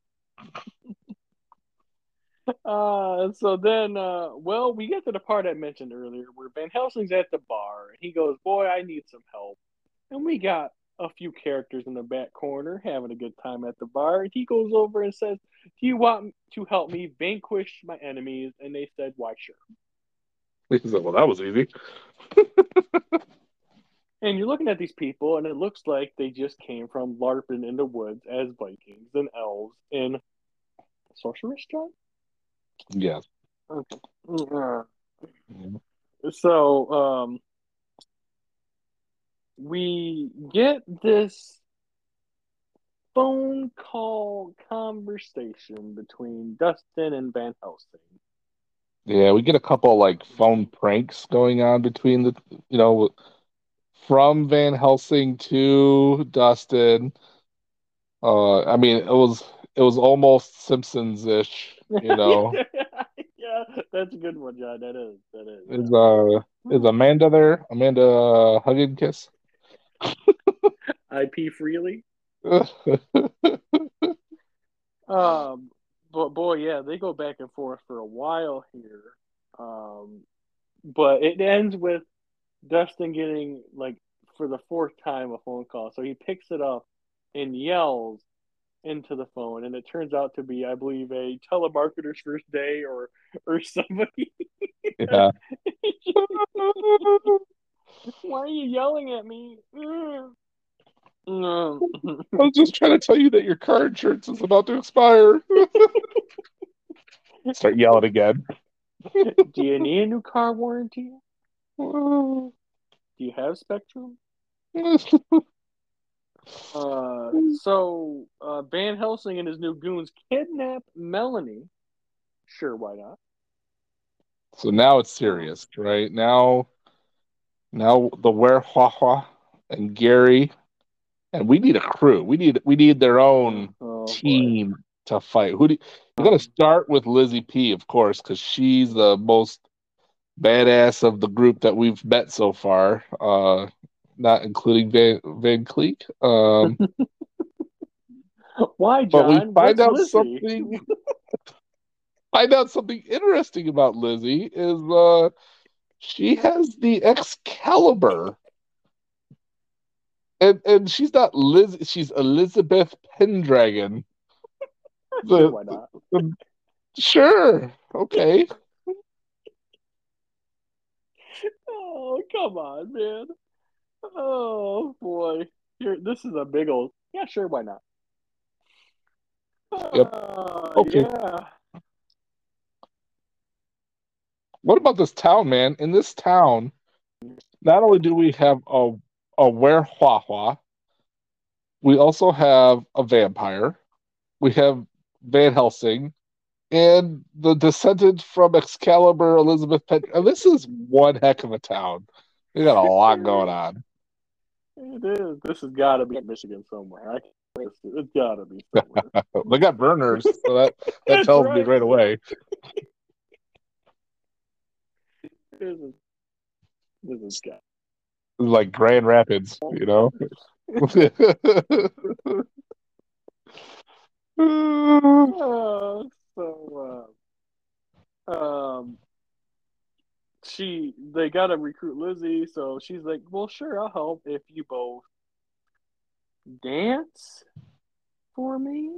So then, well, we get to the part I mentioned earlier where Van Helsing's at the bar and he goes, boy, I need some help. And we got a few characters in the back corner having a good time at the bar. And he goes over and says, do you want to help me vanquish my enemies? And they said, why, sure. He's like, well, that was easy. And you're looking at these people, and it looks like they just came from LARPing in the woods as Vikings and elves in Sorceress John? Yeah. Okay. So, we get this phone call conversation between Dustin and Van Helsing. Yeah, we get a couple like phone pranks going on between from Van Helsing to Dustin. I mean, it was almost Simpsons-ish. Yeah, that's a good one, John. That is. That is. Is Amanda there? Amanda hug and kiss? IP freely. But boy, yeah, they go back and forth for a while here. Um, but it ends with Dustin getting like for the fourth time a phone call. So he picks it up and yells into the phone, and it turns out to be, I believe, a telemarketer's first day or somebody. Yeah. Why are you yelling at me? No. I was just trying to tell you that your car insurance is about to expire. Start yelling again. Do you need a new car warranty? Do you have Spectrum? So Van Helsing and his new goons kidnap Melanie. Sure, why not? So now it's serious, right? Now the Werehahua and Gary, and we need a crew. We need their own Oh boy. team to fight. We're gonna start with Lizzie P, of course, because she's the most badass of the group that we've met so far. Not including Van Cleek. Why, But we John? What's Lizzie? find out something interesting about Lizzie is she has the Excalibur. And she's not Liz. She's Elizabeth Pendragon. Sure, The, why not? the sure, okay. Oh, come on, man. Oh boy. Here, this is a big old. Yeah, sure, why not? Yep. Okay. Yeah. What about this town, man? In this town, not only do we have a werewolf, we also have a vampire. We have Van Helsing and the descendant from Excalibur, Elizabeth Pet. And this is one heck of a town. We got a lot going on. It is. This has got to be in Michigan somewhere. It's got to be somewhere. They got burners, so that That's tells me right. right away. This is got. Like Grand Rapids, you know. So, they got to recruit Lizzie, so she's like, "Well, sure, I'll help if you both dance for me."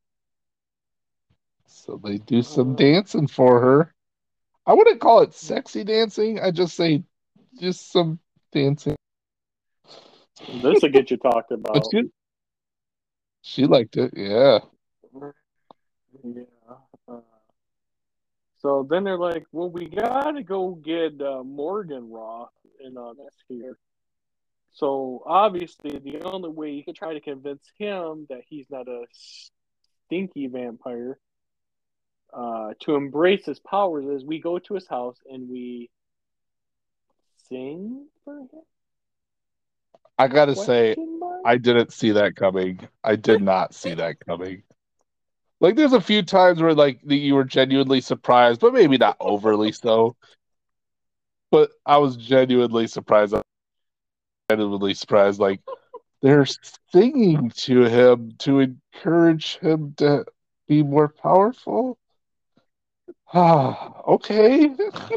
So they do some Uh, dancing for her. I wouldn't call it sexy dancing. I just say just some dancing. this will get you talked But about. she liked it. Yeah. Yeah. Uh, so then they're like, "Well, we gotta go get Morgan Roth in on this here." So obviously, the only way you can try to convince him that he's not a stinky vampire to embrace his powers is we go to his house and we sing for him? I gotta say, Question mark? I didn't see that coming. I did not see that coming. Like, there's a few times where like you were genuinely surprised, but maybe not overly so. But I was genuinely surprised. Genuinely surprised. Like they're singing to him to encourage him to be more powerful. Ah, okay.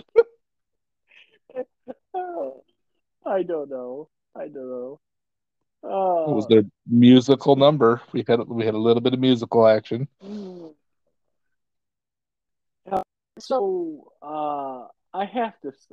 I don't know. I don't know. It was their musical number. We had a little bit of musical action. Mm. Uh, so I have to say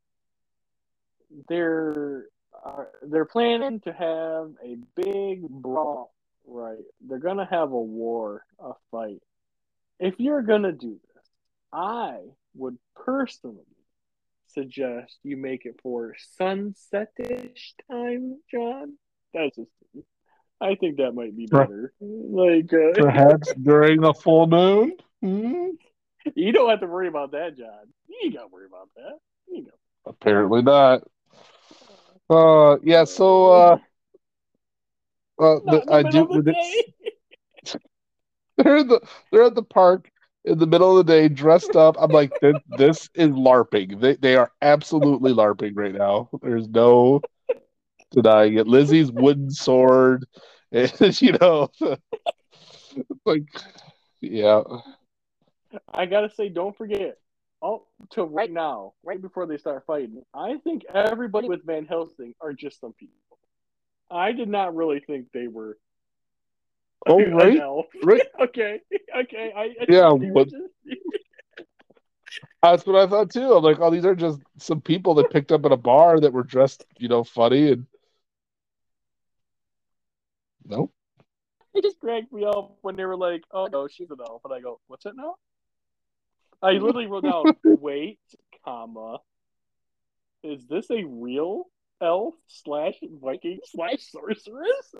they're they're planning to have a big brawl, right? They're gonna have a war, a fight. If you're gonna do this, I would personally suggest you make it for sunsetish time, John. That's just I think that might be Per- better. Like Perhaps during a full moon. Hmm? you don't have to worry about that, John. You ain't got to worry about that. You know. Apparently not. Yeah. So, Not in the I middle do. of the day. They're in the they're at the park in the middle of the day, dressed up. I'm like, this is LARPing. They are absolutely LARPing right now. There's no denying it. Lizzie's wooden sword, and like, yeah. I gotta say, don't forget. Oh, to right now, right before they start fighting, I think everybody with Van Helsing are just some people. I did not really think they were Oh, an right, elf. right. Okay, okay. I Yeah, think they were what? just. That's what I thought too. I'm like, oh, these are just some people that picked up at a bar that were dressed, funny, and nope. It just cracked me up when they were like, "Oh no, she's an elf," and I go, "What's it now?" I literally wrote down, "Wait, comma, is this a real elf slash Viking slash sorceress?"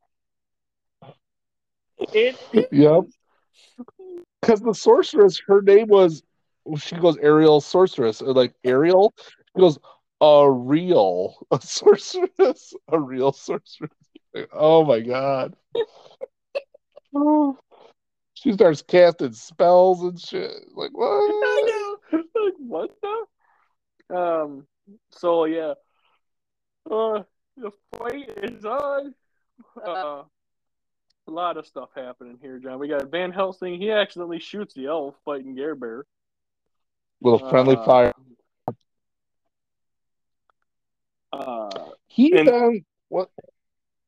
It Yep. is. Because the sorceress, her name was, she goes Ariel sorceress, or like Ariel. She goes a real a sorceress, a real sorceress. Like, oh my god! Oh, she starts casting spells and shit. Like I what? know. Like what the? So yeah. The fight is on. Uh, a lot of stuff happening here, John. We got Van Helsing. He accidentally shoots the elf fighting Gare Bear. Little friendly Uh, fire. uh, He and found what?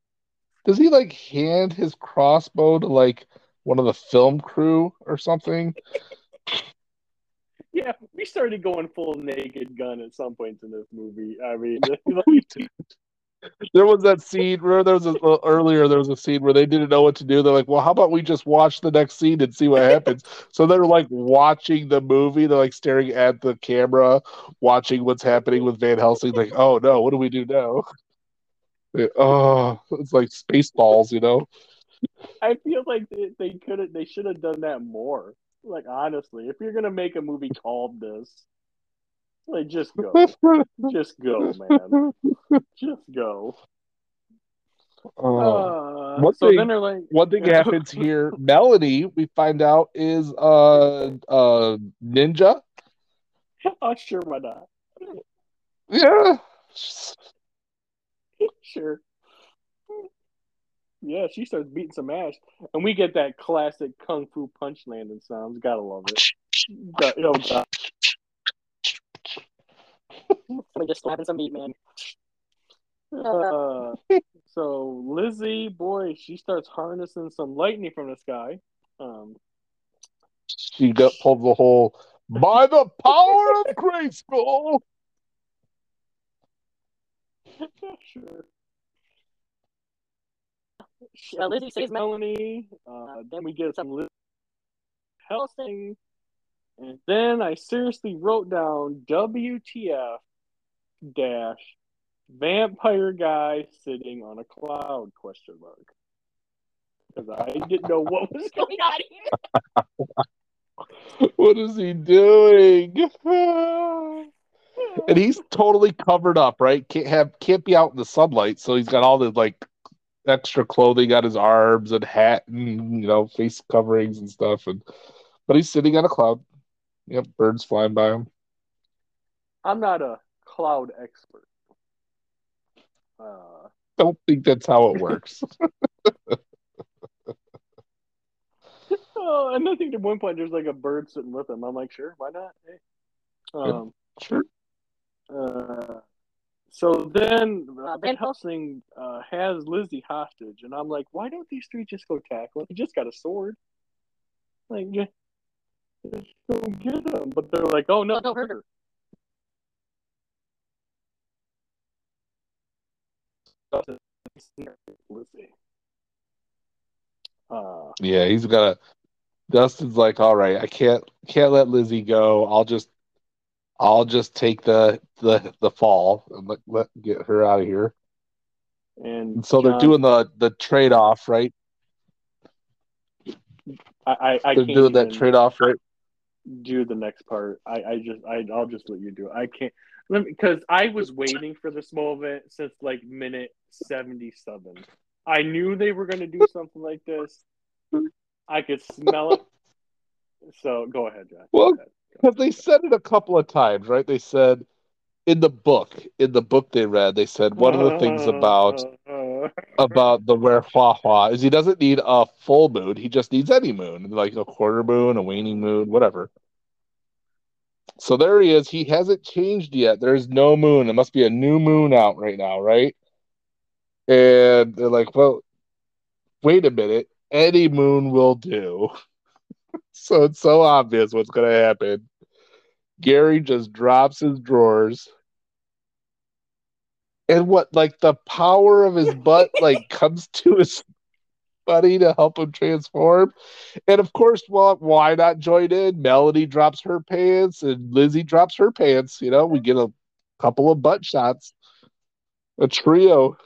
does he like hand his crossbow to like one of the film crew or something? Yeah, we started going full Naked Gun at some points in this movie. I mean, We There was that scene. Remember, earlier. There was a scene where they didn't know what to do. They're like, "Well, how about we just watch the next scene and see what happens?" So they're like watching the movie. They're like staring at the camera, watching what's happening with Van Helsing. Like, "Oh no, what do we do now?" Oh, it's like Spaceballs, you know. I feel like they should have done that more. Like honestly, if you're gonna make a movie called this, like just go, man, just go. Oh, one So then thing, they're like, one thing happens here. Melanie, we find out, is ninja. oh sure, why not? Yeah, Sure. Yeah, she starts beating some ass, and we get that classic kung fu punch landing sounds. Gotta love it. Oh god, somebody just slapping some meat, man. So Lizzie, boy, she starts harnessing some lightning from the sky. Um, she got pulled the whole by the power of Grayskull. sure. Lizzie saves Melanie. Then we get some Liz Helsing, and then I seriously wrote down WTF dash vampire guy sitting on a cloud question mark because I didn't know what was going on here. What is he doing? And he's totally covered up, right? Can't be out in the sunlight, so he's got all the like extra clothing on his arms and hat and face coverings and stuff. And but he's sitting on a cloud. Yep, birds flying by him. I'm not a cloud expert. Uh, Don't think that's how it works. and I think at one point there's like a bird sitting with him. I'm like, sure, why not? Hey. Yep, sure. Uh, so then Van Helsing has Lizzie hostage, and I'm like, why don't these three just go tackle? He just got a sword. Like, just go get him. But they're like, oh no, don't hurt her. Lizzie. Yeah, he's got a. Dustin's like, all right, I can't let Lizzie go. I'll just take the fall and let get her out of here. and And so they're John, doing the trade off, right? I They're can't doing that even trade off, right? do the next part. I'll just let you do it. I can't because I was waiting for this moment since like minute 77. I knew they were going to do something like this. I could smell it. So go ahead, John. Go Well, ahead. because they said it a couple of times, right? They said in the book they read, they said one of the things about the Werehua is he doesn't need a full moon, he just needs any moon, like a quarter moon, a waning moon, whatever. So there he is. He hasn't changed yet. There's no moon. It must be a new moon out right now, right? And they're like, well, wait a minute. Any moon will do. So it's so obvious what's going to happen. Gary just drops his drawers. And what, like the power of his butt, like comes to his buddy to help him transform. And of course, well, why not join in? Melody drops her pants and Lizzie drops her pants. We get a couple of butt shots, a trio.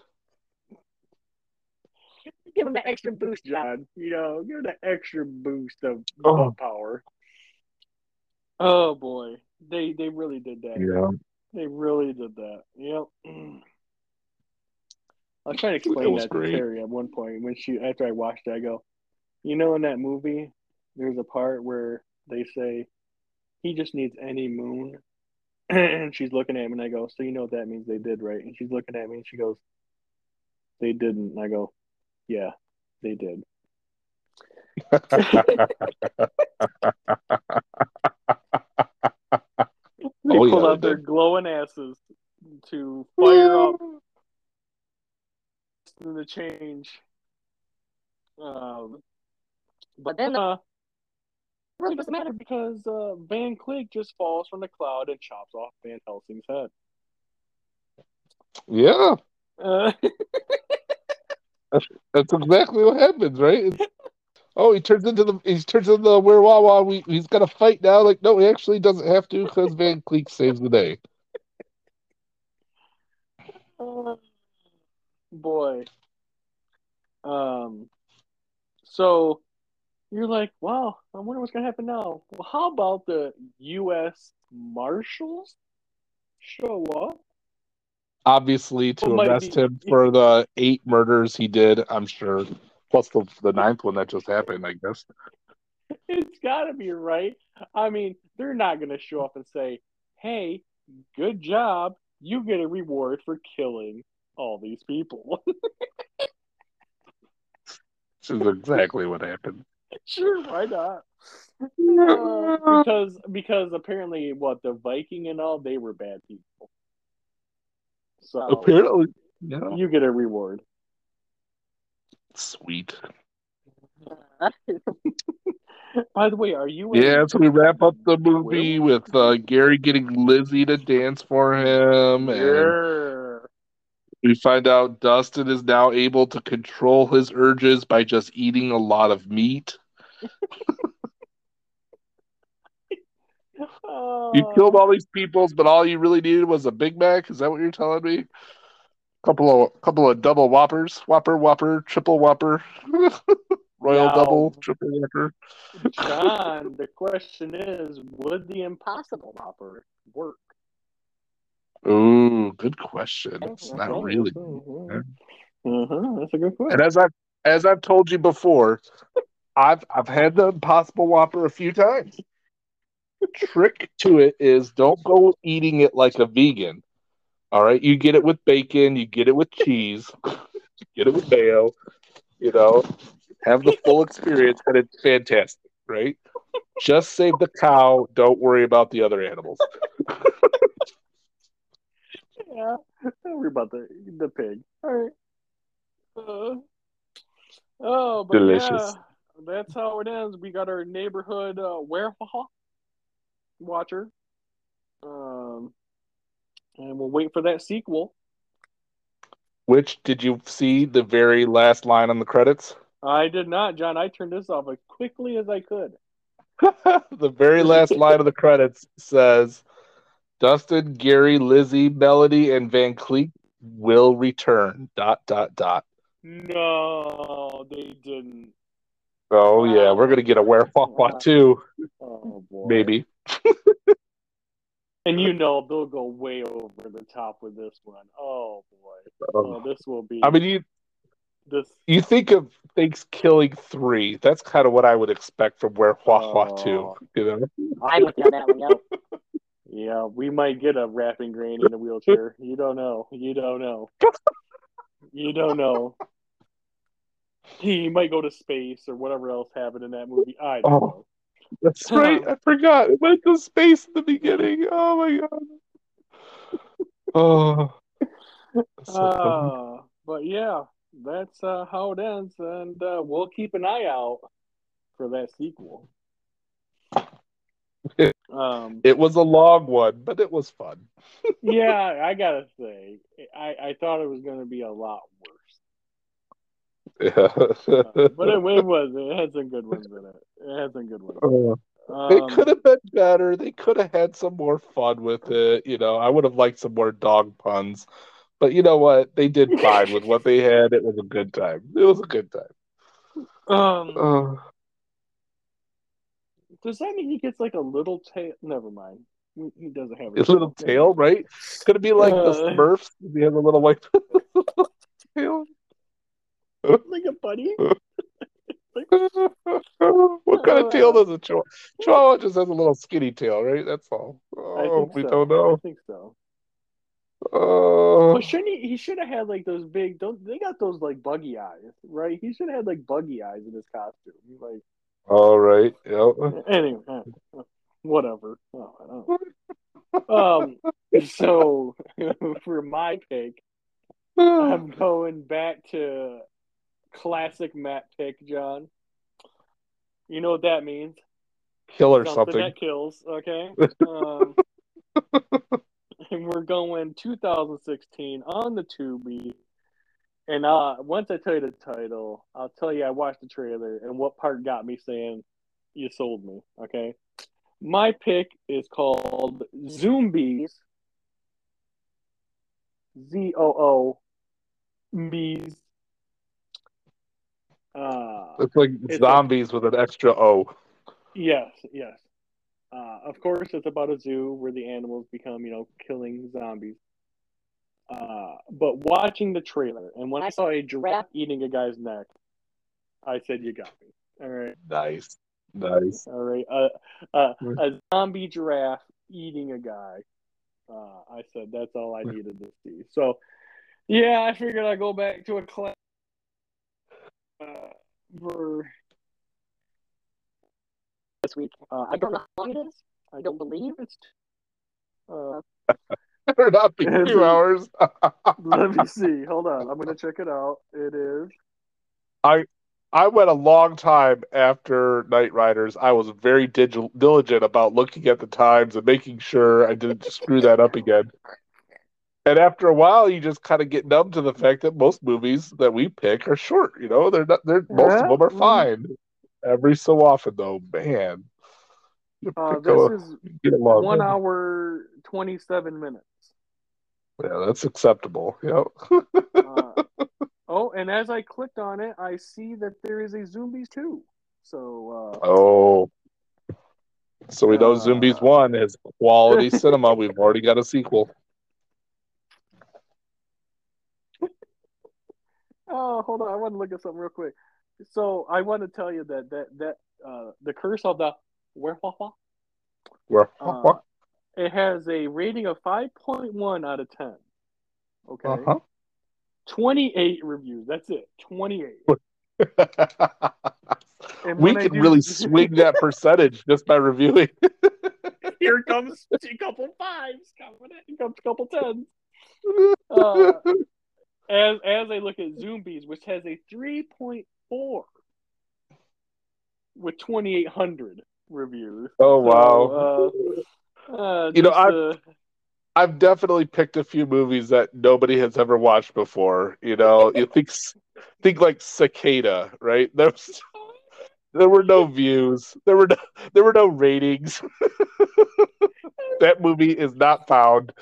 Give him that extra boost, John. Give him that extra boost of Oh, butt power. Oh boy, they really did that. yeah, They really did that. Yep. I was trying to it explain was that to great. Terry at one point after I watched it. I go, in that movie, there's a part where they say he just needs any moon, and she's looking at him, and I go, so you know what that means they did, right? And she's looking at me, and she goes, they didn't. And I go, yeah, they did. They Oh pulled yeah, they out their did. glowing asses to fire up the change. Um, but then it really doesn't matter because Van Cleek just falls from the cloud and chops off Van Helsing's head. Yeah, Uh, that's exactly what happens, right? Oh, he turns into the Were-Wawa. He's got to fight now. Like, no, he actually doesn't have to because Van Cleek saves the day. boy. Um, so you're like, wow, I wonder what's gonna happen now. Well, how about the U.S. Marshals show up? Obviously, What to might arrest be? him for the 8 murders he did, I'm sure. Plus the ninth one that just happened, I guess. It's got to be right. I mean, they're not gonna show up and say, "Hey, good job, you get a reward for killing all these people." This is exactly what happened. Sure, why not? Because apparently, what the Viking and all, they were bad people. So Apparently, yeah. you get a reward. Sweet. By the way, are you a Yeah, so we wrap up the movie werewolf? with Gary getting Lizzie to dance for him, and Yeah. we find out Dustin is now able to control his urges by just eating a lot of meat. You killed Uh, all these peoples, but all you really needed was a Big Mac. Is that what you're telling me? Couple of double whoppers, Whopper, triple Whopper, Royal now, Double, triple Whopper. John, the question is, would the Impossible Whopper work? Ooh, good question. It's not Uh-huh, really. that's a good And question. as I've told you before, I've had the Impossible Whopper a few times. Trick to it is don't go eating it like a vegan. All right, you get it with bacon, you get it with cheese, you get it with mayo. You know, have the full experience, and it's fantastic. Right? Just save the cow. Don't worry about the other animals. Yeah, don't worry about the pig. All right. Uh, oh, but yeah, Delicious. that's how it ends. We got our neighborhood werewolf watcher, um, and we'll wait for that sequel. Which did you see the very last line on the credits? I did not, John. I turned this off as quickly as I could. The very last line of the credits says Dustin, Gary, Lizzie, Melody, and Van Cleek will return. Dot dot dot. No, they didn't. Oh yeah, we're gonna Wow. get a werewolf Wow. too, Oh boy. maybe. And you know they'll go way over the top with this one. Oh boy. Oh. Oh, this will I be mean, this. you think of Thanksgiving 3. That's kind of what I would expect from Werewolf 2. Oh, You know. I'm with you on that one. Yep. Yeah, we might get a rapping granny in a wheelchair. You don't know. You don't know. You don't know. He might go to space or whatever else happened in that movie. I don't Oh, know. that's right. I forgot. It went to space in the beginning. Oh my god. Oh, that's so funny. But yeah, that's how it ends, and we'll keep an eye out for that sequel. Um, It was a long one, but it was fun. yeah, I gotta say, I thought it was gonna be a lot worse, Yeah. but it was. It had some good ones in it. It had some good ones. Uh, it Um, could have been better. They could have had some more fun with it. You know, I would have liked some more dog puns. But you know what? They did fine with what they had. It was a good time. It was a good time. um, Uh, does that mean he gets like a little tail? Never mind. He doesn't have a his little tail. Never tail, mind. right? Could it be like the Uh, Smurfs? He has a little white tail. like a bunny. Like, What kind of tail uh, does a chihuahua? Chihuahua just has a little skinny tail, right? That's all. I Oh, think we don't so. I know. think so. But Oh, shouldn't he? He should have had like those big. Don't they got those like buggy eyes, right? He should have had like buggy eyes in his costume. Like all right. Yep. anyway, whatever. Oh, I don't know. So for my pick, I'm going back to Classic Matt pick, John. You know what that means? Kill or Something something. that kills. Okay. And we're going 2016 on the Tubi. And once I tell you the title, I'll tell you I watched the trailer and what part got me saying you sold me. Okay. My pick is called Zombies. ZOO Bees. It's like It's a zombies with an extra O. yes, yes. Of course, it's about a zoo where the animals become, killing zombies. But watching the trailer, and when I saw a giraffe eating a guy's neck, I said, "You got me." All right, Nice. Nice. all right. A zombie giraffe eating a guy. I said that's all I needed to see. So, yeah, I figured I'd go back to a class for this week. I don't know how long it is. I don't believe it's. Better not be 2 hours. Let me see. Hold on. I'm gonna check it out. It is. I I went a long time after Night Riders. I was very diligent about looking at the times and making sure I didn't screw that up again. And after a while, you just kind of get numb to the fact that most movies that we pick are short. You know, they're not. They're most of Yeah. them are fine. Every so often, though, man, you pick This a is get a long 1 hour 27 minutes. Yeah, that's acceptable. Yep. Oh, and as I clicked on it, I see that there is a Zombies 2. So, Oh, so we know Zombies uh, 1 is quality cinema. We've already got a sequel. oh, hold on. I want to look at something real quick. So I want to tell you that the Curse of the Werewolf, Where? uh, it has a rating of 5.1 out of 10. Okay. Uh-huh. 28 reviews. That's it. 28. And We when I can do, really swing that percentage just by reviewing. here comes a couple fives coming in. Here comes a couple tens. As I look at Zombies, which has a 3.4 with 2,800 reviews. Oh So, wow! You know, just I've definitely picked a few movies that nobody has ever watched before. You know, you think like Cicada, right? There were no views. There were no ratings. That movie is not found.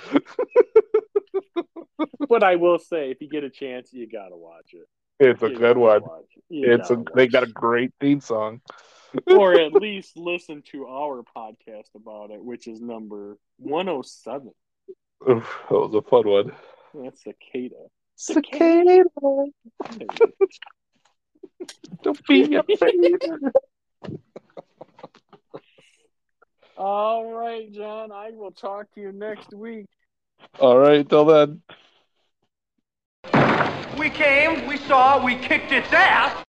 but I will say, if you get a chance, you gotta watch it. It's a You good gotta one. watch it. You gotta They watch got a it. great theme song. Or at least listen to our podcast about it, which is number 107. Oof, that was a fun one. That's Cicada. Cicada, don't be afraid. All right, John. I will talk to you next week. All right, till then. We came, we saw, we kicked its ass.